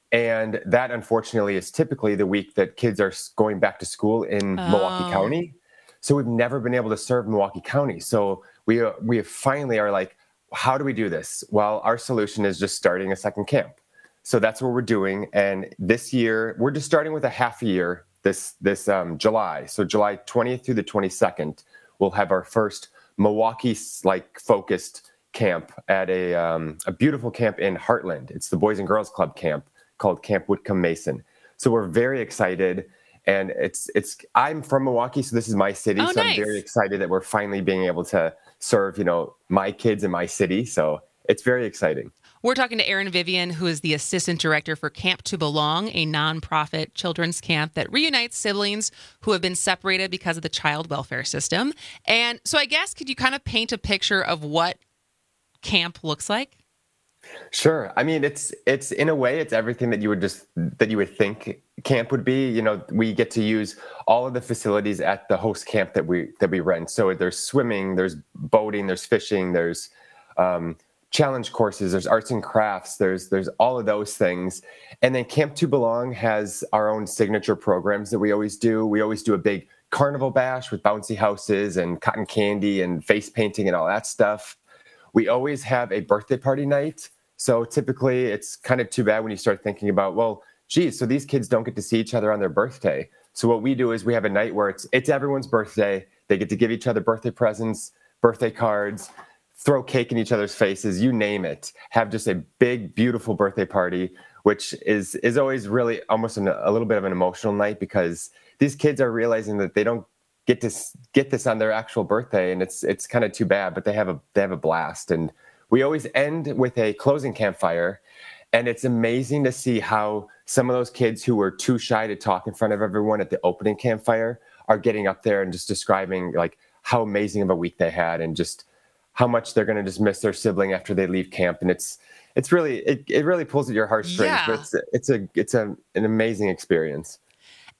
And that, unfortunately, is typically the week that kids are going back to school in oh. Milwaukee County. So we've never been able to serve Milwaukee County. So we uh, we finally are like, how do we do this? Well, our solution is just starting a second camp. So that's what we're doing. And this year, we're just starting with a half a year this this um, July. So July twentieth through the twenty-second, we'll have our first Milwaukee-like focused camp at a um, a beautiful camp in Heartland. It's the Boys and Girls Club camp called Camp Whitcomb Mason. So we're very excited. And it's it's I'm from Milwaukee, so this is my city. Oh, so nice. I'm very excited that we're finally being able to serve, you know, my kids in my city. So it's very exciting. We're talking to Aaron Vivian, who is the assistant director for Camp to Belong, a nonprofit children's camp that reunites siblings who have been separated because of the child welfare system. And so I guess, could you kind of paint a picture of what camp looks like? Sure. I mean, it's it's in a way, it's everything that you would just that you would think camp would be. You know, we get to use all of the facilities at the host camp that we that we rent. So there's swimming, there's boating, there's fishing, there's um, challenge courses, there's arts and crafts, there's there's all of those things. And then Camp to Belong has our own signature programs that we always do. We always do a big carnival bash with bouncy houses and cotton candy and face painting and all that stuff. We always have a birthday party night. So typically it's kind of too bad when you start thinking about, well, geez, so these kids don't get to see each other on their birthday. So what we do is we have a night where it's it's everyone's birthday. They get to give each other birthday presents, birthday cards, throw cake in each other's faces, you name it. Have just a big, beautiful birthday party, which is is always really almost an, a little bit of an emotional night, because these kids are realizing that they don't get to get this on their actual birthday, and it's it's kind of too bad, but they have a they have a blast. And we always end with a closing campfire, and it's amazing to see how some of those kids who were too shy to talk in front of everyone at the opening campfire are getting up there and just describing like how amazing of a week they had, and just how much they're going to just miss their sibling after they leave camp. And it's it's really it, it really pulls at your heartstrings. Yeah. But it's it's a it's a an amazing experience.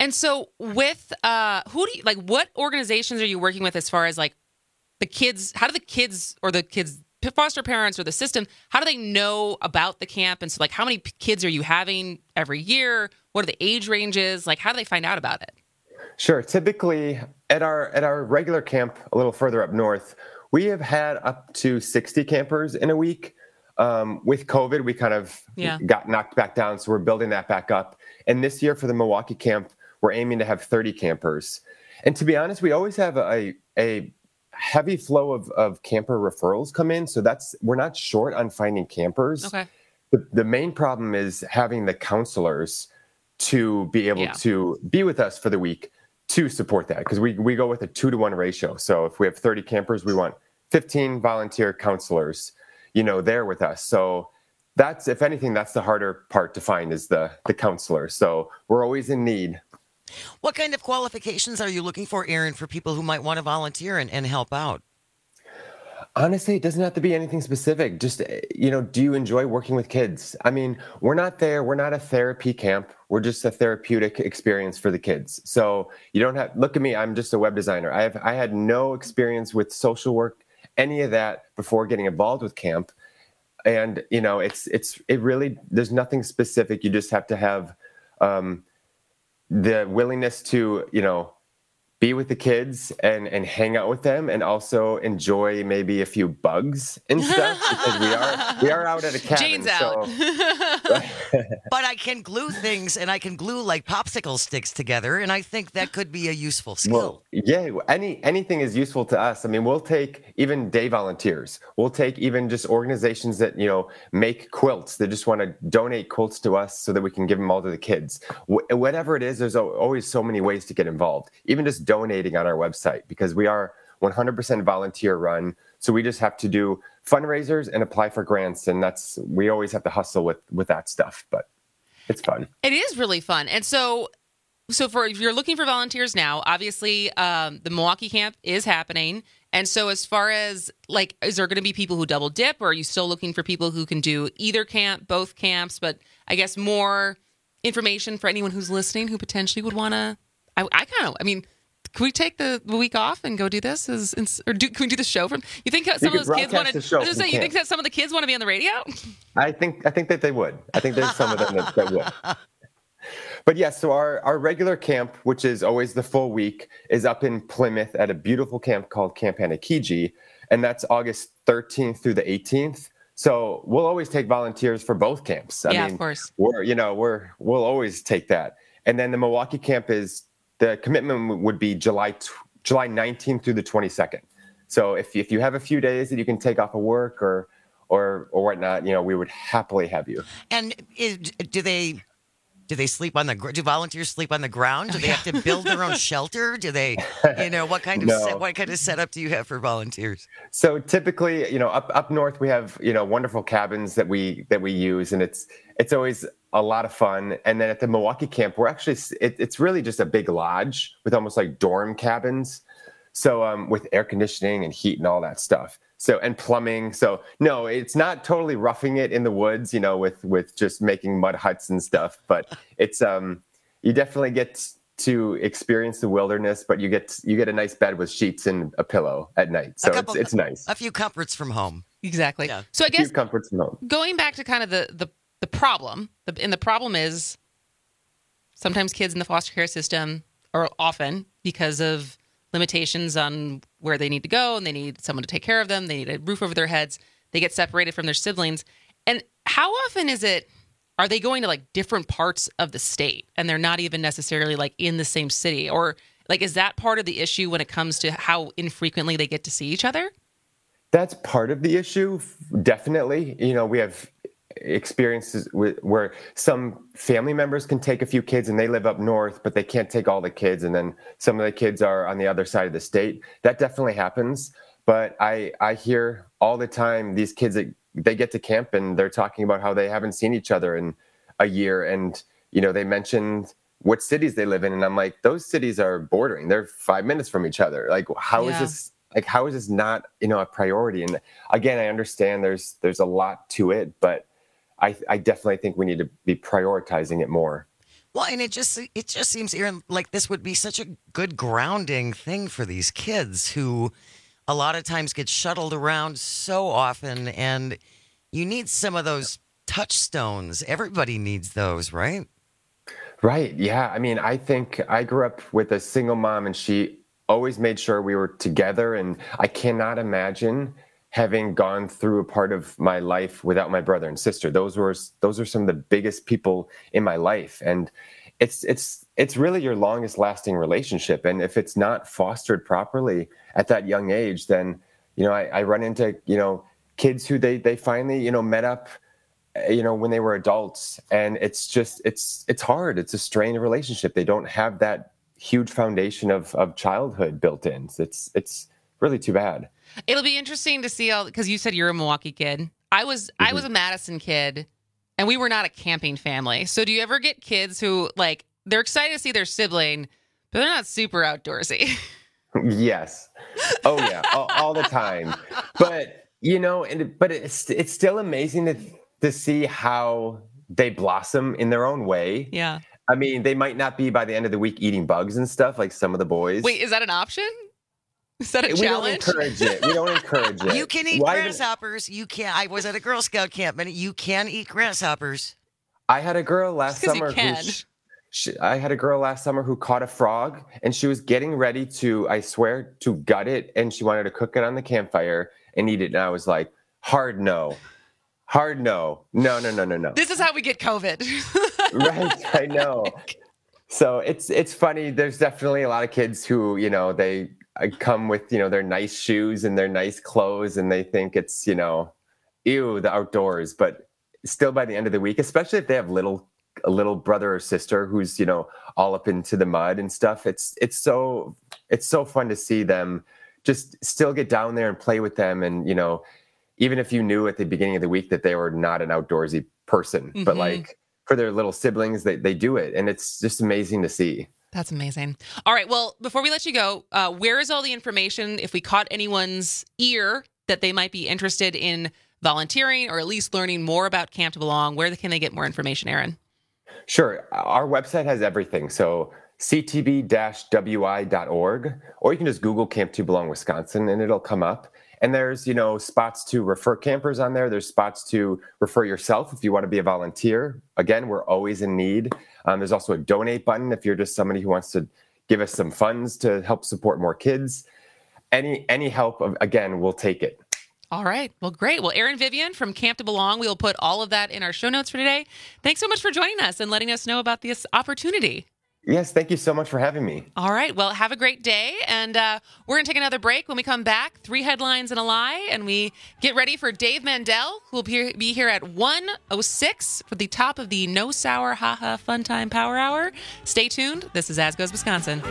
And so with, uh, who do you, like, what organizations are you working with as far as like the kids, how do the kids or the kids, foster parents or the system, how do they know about the camp? And so like, how many p- kids are you having every year? What are the age ranges? Like, how do they find out about it? Sure. Typically at our, at our regular camp, a little further up north, we have had up to sixty campers in a week. Um, with COVID, we kind of yeah. got knocked back down. So we're building that back up. And this year for the Milwaukee camp, we're aiming to have thirty campers. And to be honest, we always have a, a heavy flow of, of camper referrals come in. So that's, we're not short on finding campers. Okay. The, the main problem is having the counselors to be able Yeah. to be with us for the week to support that. Because we, we go with a two to one ratio. So if we have thirty campers, we want fifteen volunteer counselors, you know, there with us. So that's, if anything, that's the harder part to find is the, the counselor. So we're always in need. What kind of qualifications are you looking for, Aaron, for people who might want to volunteer and, and help out? Honestly, it doesn't have to be anything specific. Just, you know, do you enjoy working with kids? I mean, we're not there. We're not a therapy camp. We're just a therapeutic experience for the kids. So you don't have, look at me. I'm just a web designer. I have, I had no experience with social work, any of that before getting involved with camp. And, you know, it's, it's, it really, there's nothing specific. You just have to have, um, the willingness to, you know, be with the kids and, and hang out with them and also enjoy maybe a few bugs and stuff because we are we are out at a cabin. Jane's out. So. But I can glue things and I can glue like popsicle sticks together, and I think that could be a useful skill. Well, yeah, any anything is useful to us. I mean, we'll take even day volunteers. We'll take even just organizations that, you know, make quilts. They just want to donate quilts to us so that we can give them all to the kids. Wh- whatever it is, there's always so many ways to get involved. Even just donating on our website, because we are one hundred percent volunteer run. So we just have to do fundraisers and apply for grants. And that's, we always have to hustle with, with that stuff, but it's fun. It is really fun. And so, so for, if you're looking for volunteers now, obviously um, the Milwaukee camp is happening. And so as far as like, is there going to be people who double dip, or are you still looking for people who can do either camp, both camps, but I guess more information for anyone who's listening who potentially would want to, I, I kind of, I mean, can we take the week off and go do this? Is, or do, can we do the show from? You think some you of those kids want to? the show I was just saying, you think that some of the kids want to be on the radio? I think I think that they would. I think there's some of them that, that would. But yes, so our, our regular camp, which is always the full week, is up in Plymouth at a beautiful camp called Camp Anakiji, and that's August thirteenth through the eighteenth. So we'll always take volunteers for both camps. I yeah, mean, of course. We're you know we're we'll always take that. And then the Milwaukee camp is the commitment would be July July nineteenth through the twenty-second. So if if you have a few days that you can take off of work or or or whatnot, you know, we would happily have you. And is, do they do they sleep on the gr- do volunteers sleep on the ground? Do they have to build their own shelter? Do they, you know, what kind of No. set, what kind of setup do you have for volunteers? So typically, you know, up up north we have, you know, wonderful cabins that we that we use, and it's it's always a lot of fun. And then at the Milwaukee camp, we're actually it, it's really just a big lodge with almost like dorm cabins. So um, with air conditioning and heat and all that stuff. So and plumbing. So no, it's not totally roughing it in the woods, you know, with with just making mud huts and stuff. But it's um, you definitely get to experience the wilderness, but you get you get a nice bed with sheets and a pillow at night. So couple, it's it's nice. A few comforts from home. Exactly. Yeah. So I A guess few comforts from home. going back to kind of the the the problem, the, and the problem is sometimes kids in the foster care system, or often because of limitations on where they need to go and they need someone to take care of them, they need a roof over their heads, they get separated from their siblings. And how often is it, are they going to like different parts of the state and they're not even necessarily like in the same city? Or like, is that part of the issue when it comes to how infrequently they get to see each other? That's part of the issue, definitely. You know, we have experiences with, where some family members can take a few kids and they live up north, but they can't take all the kids. And then some of the kids are on the other side of the state. That definitely happens. But I, I hear all the time these kids, they get to camp and they're talking about how they haven't seen each other in a year. And, you know, they mentioned what cities they live in. And I'm like, those cities are bordering. They're five minutes from each other. Like, how Yeah. is this? Like, how is this not, you know, a priority? And again, I understand there's there's a lot to it, but I, I definitely think we need to be prioritizing it more. Well, and it just it just seems, Aaron, like this would be such a good grounding thing for these kids who a lot of times get shuttled around so often, and you need some of those touchstones. Everybody needs those, right? Right. Yeah. I mean, I think I grew up with a single mom, and she always made sure we were together. And I cannot imagine having gone through a part of my life without my brother and sister. Those were those are some of the biggest people in my life. And it's it's it's really your longest lasting relationship. And if it's not fostered properly at that young age, then, you know, I, I run into, you know, kids who they they finally, you know, met up, you know, when they were adults. And it's just, it's, it's hard. It's a strained relationship. They don't have that huge foundation of, of childhood built in. So it's, it's really too bad. It'll be interesting to see all, because you said you're a Milwaukee kid. I was, mm-hmm. I was a Madison kid, and we were not a camping family. So do you ever get kids who, like, they're excited to see their sibling, but they're not super outdoorsy? Yes. Oh yeah. all, all the time. But, you know, and, but it's, it's still amazing to to see how they blossom in their own way. Yeah. I mean, they might not be by the end of the week eating bugs and stuff like some of the boys. Wait, is that an option? Is that a we challenge? We don't encourage it. We don't encourage it. You can eat Why grasshoppers. You can. I was at a Girl Scout camp, and you can eat grasshoppers. I had a girl last Just 'cause summer. you can. Who, she, I had a girl last summer who caught a frog, and she was getting ready to, I swear, to gut it, and she wanted to cook it on the campfire and eat it. And I was like, hard no. Hard no. No, no, no, no, no. This is how we get COVID. Right, I know. So it's it's funny. There's definitely a lot of kids who, you know, they come with, you know, their nice shoes and their nice clothes, and they think it's, you know, ew, the outdoors. But still, by the end of the week, especially if they have little a little brother or sister who's, you know, all up into the mud and stuff, it's it's so it's so fun to see them just still get down there and play with them. And, you know, even if you knew at the beginning of the week that they were not an outdoorsy person, mm-hmm. but like for their little siblings, they, they do it. And it's just amazing to see. That's amazing. All right. Well, before we let you go, uh, where is all the information if we caught anyone's ear that they might be interested in volunteering or at least learning more about Camp to Belong? Where can they get more information, Aaron? Sure. Our website has everything. So c t b dash w i dot org, or you can just Google Camp to Belong Wisconsin and it'll come up. And there's, you know, spots to refer campers on there. There's spots to refer yourself if you want to be a volunteer. Again, we're always in need. Um, there's also a donate button if you're just somebody who wants to give us some funds to help support more kids. Any any help, again, we'll take it. All right. Well, great. Well, Aaron Vivian from Camp to Belong, we will put all of that in our show notes for today. Thanks so much for joining us and letting us know about this opportunity. Yes, thank you so much for having me. All right. Well, have a great day. And uh, we're going to take another break. When we come back, three headlines and a lie. And we get ready for Dave Mandel, who will be here at one oh six for the top of the No Sour Haha Fun Time Power Hour. Stay tuned. This is As Goes Wisconsin.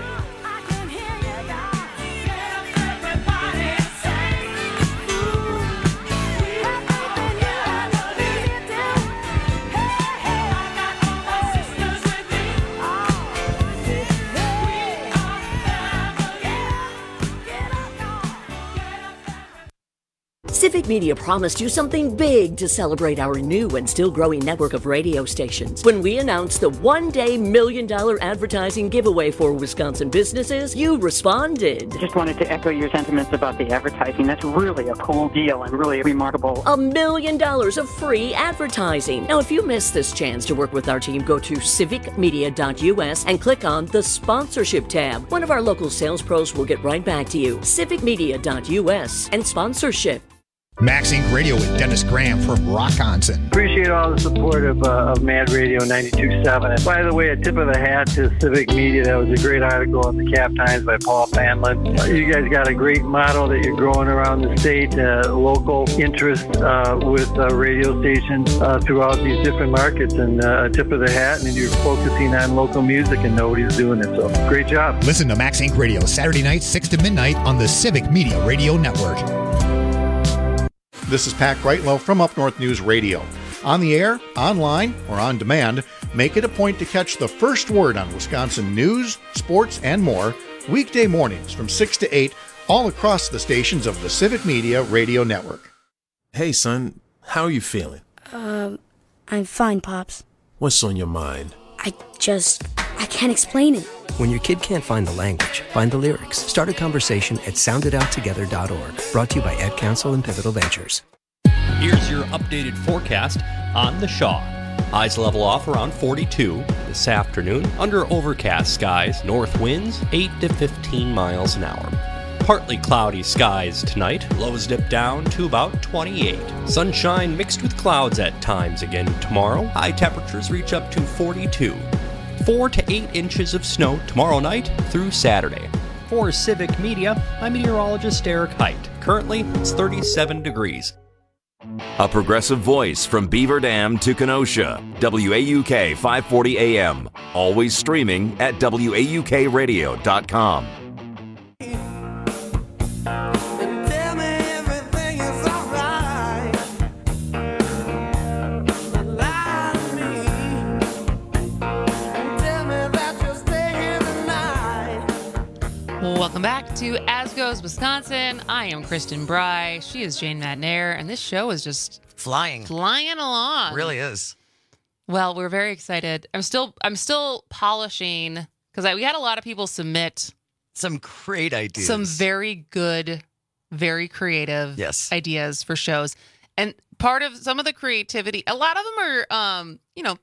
Civic Media promised you something big to celebrate our new and still growing network of radio stations. When we announced the one-day million dollar advertising giveaway for Wisconsin businesses, you responded. Just wanted to echo your sentiments about the advertising. That's really a cool deal and really remarkable. A million dollars of free advertising. Now, if you missed this chance to work with our team, go to civic media dot u s and click on the sponsorship tab. One of our local sales pros will get right back to you. civic media dot u s and sponsorship. Max Inc Radio with Dennis Graham from Rockonson. Appreciate all the support of, uh, of Mad Radio ninety-two point seven. And by the way, a tip of the hat to Civic Media. That was a great article in the Cap Times by Paul Fanlin. Uh, you guys got a great model that you're growing around the state, uh, local interest uh, with uh, radio stations uh, throughout these different markets. And uh, a tip of the hat, and you're focusing on local music and nobody's doing it. So great job. Listen to Max Inc Radio Saturday nights, six to midnight on the Civic Media Radio Network. This is Pat Greitlow from Up North News Radio. On the air, online, or on demand, make it a point to catch the first word on Wisconsin news, sports, and more weekday mornings from six to eight all across the stations of the Civic Media Radio Network. Hey, son, how are you feeling? Um, I'm fine, Pops. What's on your mind? I just, I can't explain it. When your kid can't find the language, find the lyrics. Start a conversation at sound it out together dot org. Brought to you by Ed Council and Pivotal Ventures. Here's your updated forecast on the Shaw. Highs level off around forty-two this afternoon under overcast skies. North winds eight to fifteen miles an hour. Partly cloudy skies tonight. Lows dip down to about twenty-eight. Sunshine mixed with clouds at times again tomorrow. High temperatures reach up to forty-two. Four to eight inches of snow tomorrow night through Saturday. For Civic Media, I'm meteorologist Eric Height. Currently, it's thirty-seven degrees. A progressive voice from Beaver Dam to Kenosha. W A U K five forty A M. Always streaming at W A U K radio dot com. Welcome back to As Goes Wisconsin. I am Kristen Bry. She is Jane Matnair, and this show is just flying, flying along. It really is. Well, we're very excited. I'm still, I'm still polishing because we had a lot of people submit some great ideas, some very good, very creative yes. ideas for shows, and part of some of the creativity. A lot of them are, um, you know.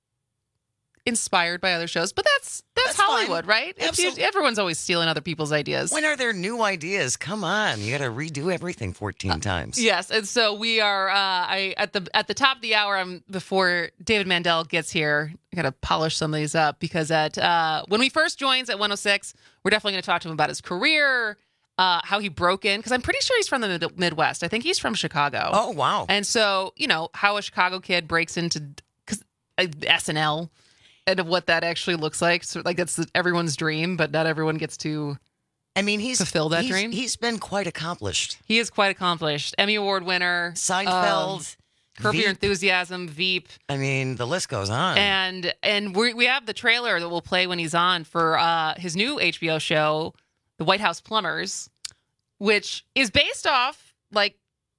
inspired by other shows, but that's that's, that's Hollywood, fine. Right? It's, everyone's always stealing other people's ideas. When are there new ideas? Come on, you got to redo everything fourteen uh, times. Yes, and so we are. Uh, I at the at the top of the hour. I'm before David Mandel gets here. I got to polish some of these up because at uh, when we first joins at one oh six, we're definitely going to talk to him about his career, uh, how he broke in. Because I'm pretty sure he's from the mid- Midwest. I think he's from Chicago. Oh wow! And so you know how a Chicago kid breaks into because uh, S N L. And of what that actually looks like. So, like, that's everyone's dream, but not everyone gets to I mean, he's fulfill that he's, dream. He's been quite accomplished. He is quite accomplished. Emmy Award winner. Seinfeld. Um, Curb Your Enthusiasm, Veep. I mean, the list goes on. And and we we have the trailer that we'll play when he's on for uh, his new H B O show, The White House Plumbers, which is based off, like,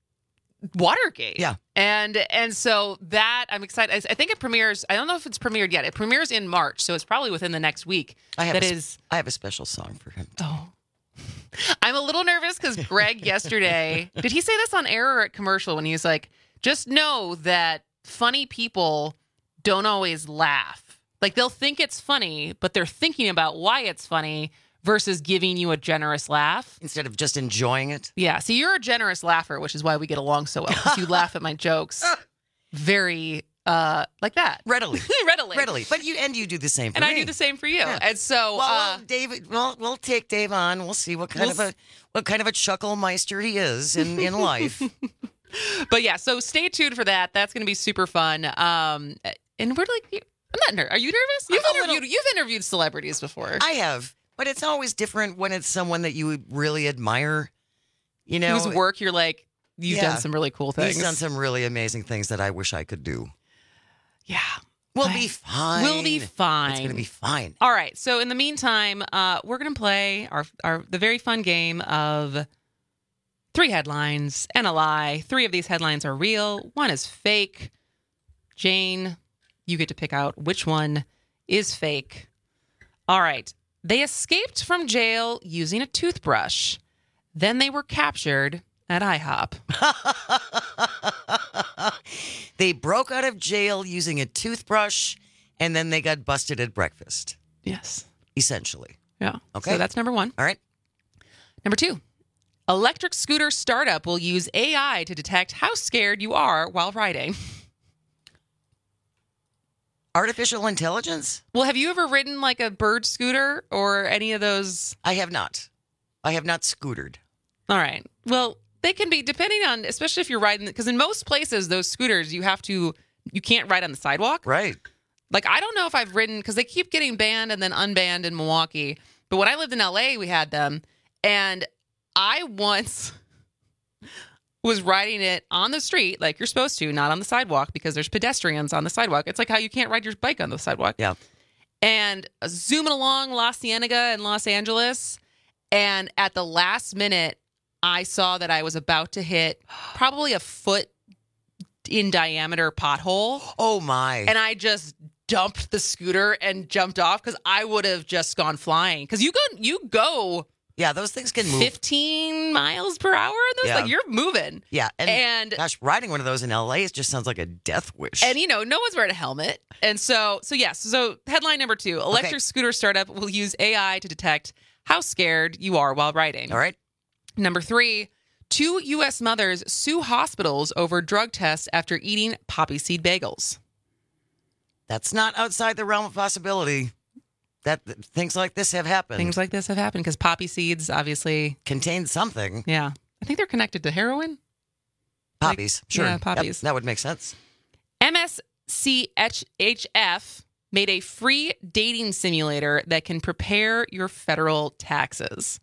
Watergate. Yeah. And and so that I'm excited. I, I think it premieres. I don't know if it's premiered yet. It premieres in March, so it's probably within the next week. I have that a, is. I have a special song for him. Oh. I'm a little nervous because Greg yesterday did he say this on air or at commercial when he was like, just know that funny people don't always laugh. Like they'll think it's funny, but they're thinking about why it's funny. Versus giving you a generous laugh. Instead of just enjoying it? Yeah. So you're a generous laugher, which is why we get along so well. Because you laugh at my jokes very, uh, like that. Readily. Readily. Readily. But you, and you do the same for and me. And I do the same for you. Yeah. And so, well, uh, well, David, well, we'll take Dave on. We'll see what kind we'll of a, what kind of a chuckle meister he is in, in life. But yeah, so stay tuned for that. That's going to be super fun. Um, and we're like, I'm not nervous. Are you nervous? You've I'm interviewed, little... you've interviewed celebrities before. I have. But it's always different when it's someone that you really admire, you know. Whose work you're like, you've yeah. done some really cool things. He's done some really amazing things that I wish I could do. Yeah. We'll be fine. We'll be fine. It's going to be fine. All right. So in the meantime, uh, we're going to play our, our the very fun game of three headlines and a lie. Three of these headlines are real. One is fake. Jane, you get to pick out which one is fake. All right. They escaped from jail using a toothbrush. Then they were captured at IHOP. They broke out of jail using a toothbrush, and then they got busted at breakfast. Yes. Essentially. Yeah. Okay. So that's number one. All right. Number two. Electric scooter startup will use A I to detect how scared you are while riding. Artificial intelligence? Well, have you ever ridden like a bird scooter or any of those? I have not. I have not scootered. All right. Well, they can be, depending on, especially if you're riding, because in most places, those scooters, you have to, you can't ride on the sidewalk. Right. Like, I don't know if I've ridden, because they keep getting banned and then unbanned in Milwaukee. But when I lived in L A, we had them. And I once was riding it on the street like you're supposed to, not on the sidewalk, because there's pedestrians on the sidewalk. It's like how you can't ride your bike on the sidewalk. Yeah. And zooming along La Cienega in Los Angeles. And at the last minute, I saw that I was about to hit probably a foot in diameter pothole. Oh, my. And I just dumped the scooter and jumped off because I would have just gone flying. Because you go, you go. Yeah, those things can move. fifteen miles per hour in those? Yeah. Like, you're moving. Yeah. And, And- gosh, riding one of those in L A just sounds like a death wish. And, you know, no one's wearing a helmet. And so, so yes. So headline number two, electric Okay. scooter startup will use A I to detect how scared you are while riding. All right. Number three, two U S mothers sue hospitals over drug tests after eating poppy seed bagels. That's not outside the realm of possibility. That things like this have happened. Things like this have happened because poppy seeds obviously contain something. Yeah. I think they're connected to heroin. Poppies. Like, sure. Yeah, Yep, poppies. that would make sense. M S C H F made a free dating simulator that can prepare your federal taxes.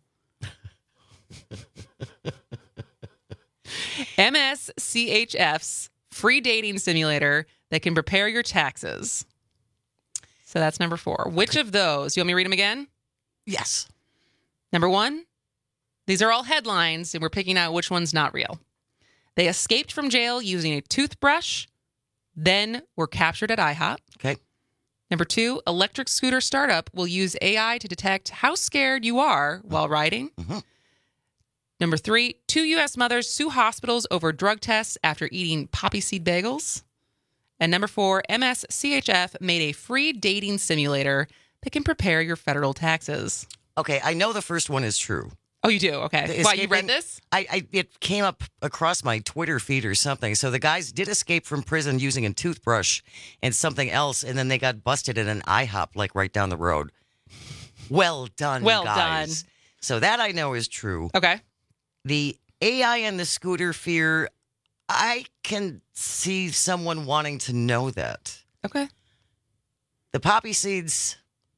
M S C H F's free dating simulator that can prepare your taxes. So that's number four. Which of those? You want me to read them again? Yes. Number one, these are all headlines, and we're picking out which one's not real. They escaped from jail using a toothbrush, then were captured at IHOP. Okay. Number two, electric scooter startup will use A I to detect how scared you are while riding. Mm-hmm. Number three, two U S mothers sue hospitals over drug tests after eating poppy seed bagels. And number four, M S C H F made a free dating simulator that can prepare your federal taxes. Okay, I know the first one is true. Oh, you do? Okay. The Why, you read escaping- this? I, I it came up across my Twitter feed or something. So the guys did escape from prison using a toothbrush and something else, and then they got busted at an IHOP like right down the road. Well done, Well guys. done. So that I know is true. Okay. The A I and the scooter fear, I can see someone wanting to know that. Okay. The poppy seeds,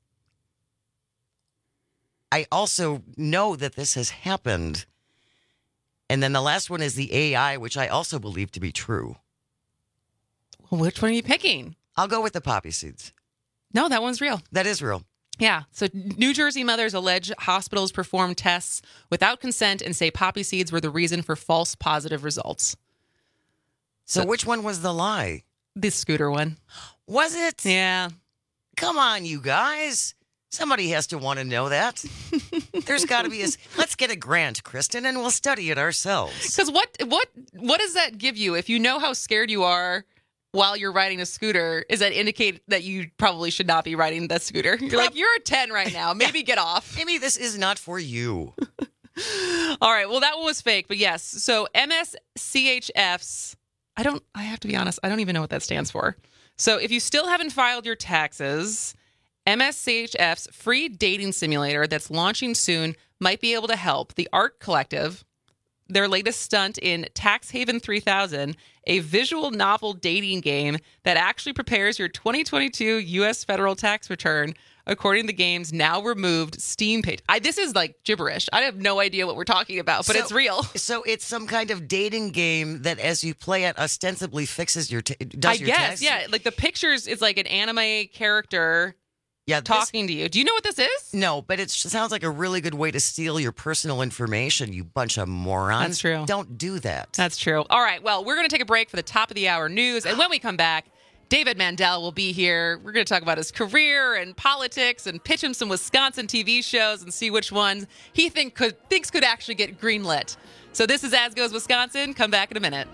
I also know that this has happened. And then the last one is the A I, which I also believe to be true. Well, which one are you picking? I'll go with the poppy seeds. No, that one's real. That is real. Yeah. So New Jersey mothers allege hospitals performed tests without consent and say poppy seeds were the reason for false positive results. So, So- which one was the lie? The scooter one. Was it? Yeah. Come on, you guys. Somebody has to want to know that. There's got to be a... Let's get a grant, Kristen, and we'll study it ourselves. Because what what what does that give you if you know how scared you are while you're riding a scooter? Is that indicate that you probably should not be riding that scooter? You're like, you're a ten right now. Maybe get off. Maybe this is not for you. All right. Well, that one was fake, but yes. So M S C H F's, I don't, I have to be honest, I don't even know what that stands for. So if you still haven't filed your taxes, M S C H F's free dating simulator that's launching soon might be able to help. The Art Collective, their latest stunt in Tax Haven three thousand, a visual novel dating game that actually prepares your twenty twenty-two U S federal tax return, according to the game's now removed Steam page. I, this is like gibberish. I have no idea what we're talking about, but So- it's real. So it's some kind of dating game that, as you play it, ostensibly fixes your... T- does I your guess, tax? yeah. Like the pictures is like an anime character Yeah, this- talking to you. Do you know what this is? No, but it sounds like a really good way to steal your personal information, you bunch of morons. That's true. Don't do that. That's true. All right. Well, we're going to take a break for the top of the hour news. And when we come back, David Mandel will be here. We're going to talk about his career and politics and pitch him some Wisconsin T V shows and see which ones he think could, thinks could actually get greenlit. So this is As Goes Wisconsin. Come back in a minute.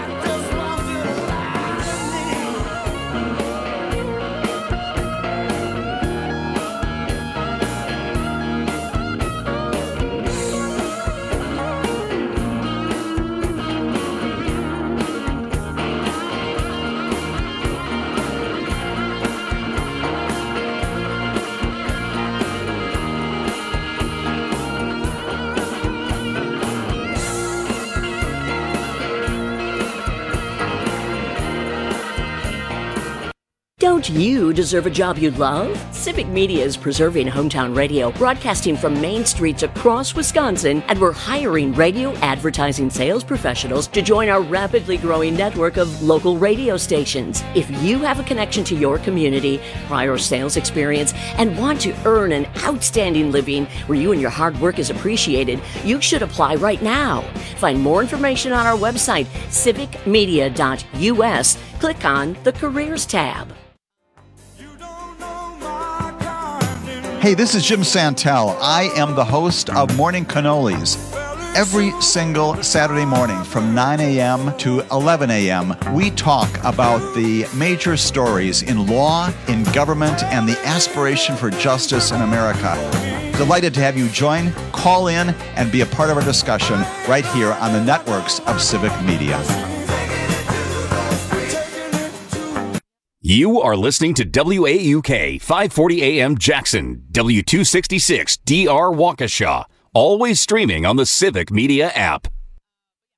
Don't you deserve a job you love? Civic Media is preserving hometown radio, broadcasting from main streets across Wisconsin, and we're hiring radio advertising sales professionals to join our rapidly growing network of local radio stations. If you have a connection to your community, prior sales experience, and want to earn an outstanding living where you and your hard work is appreciated, you should apply right now. Find more information on our website, civic media dot U S. Click on the Careers tab. Hey, this is Jim Santel. I am the host of Morning Cannolis. Every single Saturday morning from nine a.m. to eleven a.m., we talk about the major stories in law, in government, and the aspiration for justice in America. Delighted to have you join, call in, and be a part of our discussion right here on the networks of Civic Media. You are listening to W A U K five forty A M Jackson, W two sixty-six D R Waukesha, always streaming on the Civic Media app.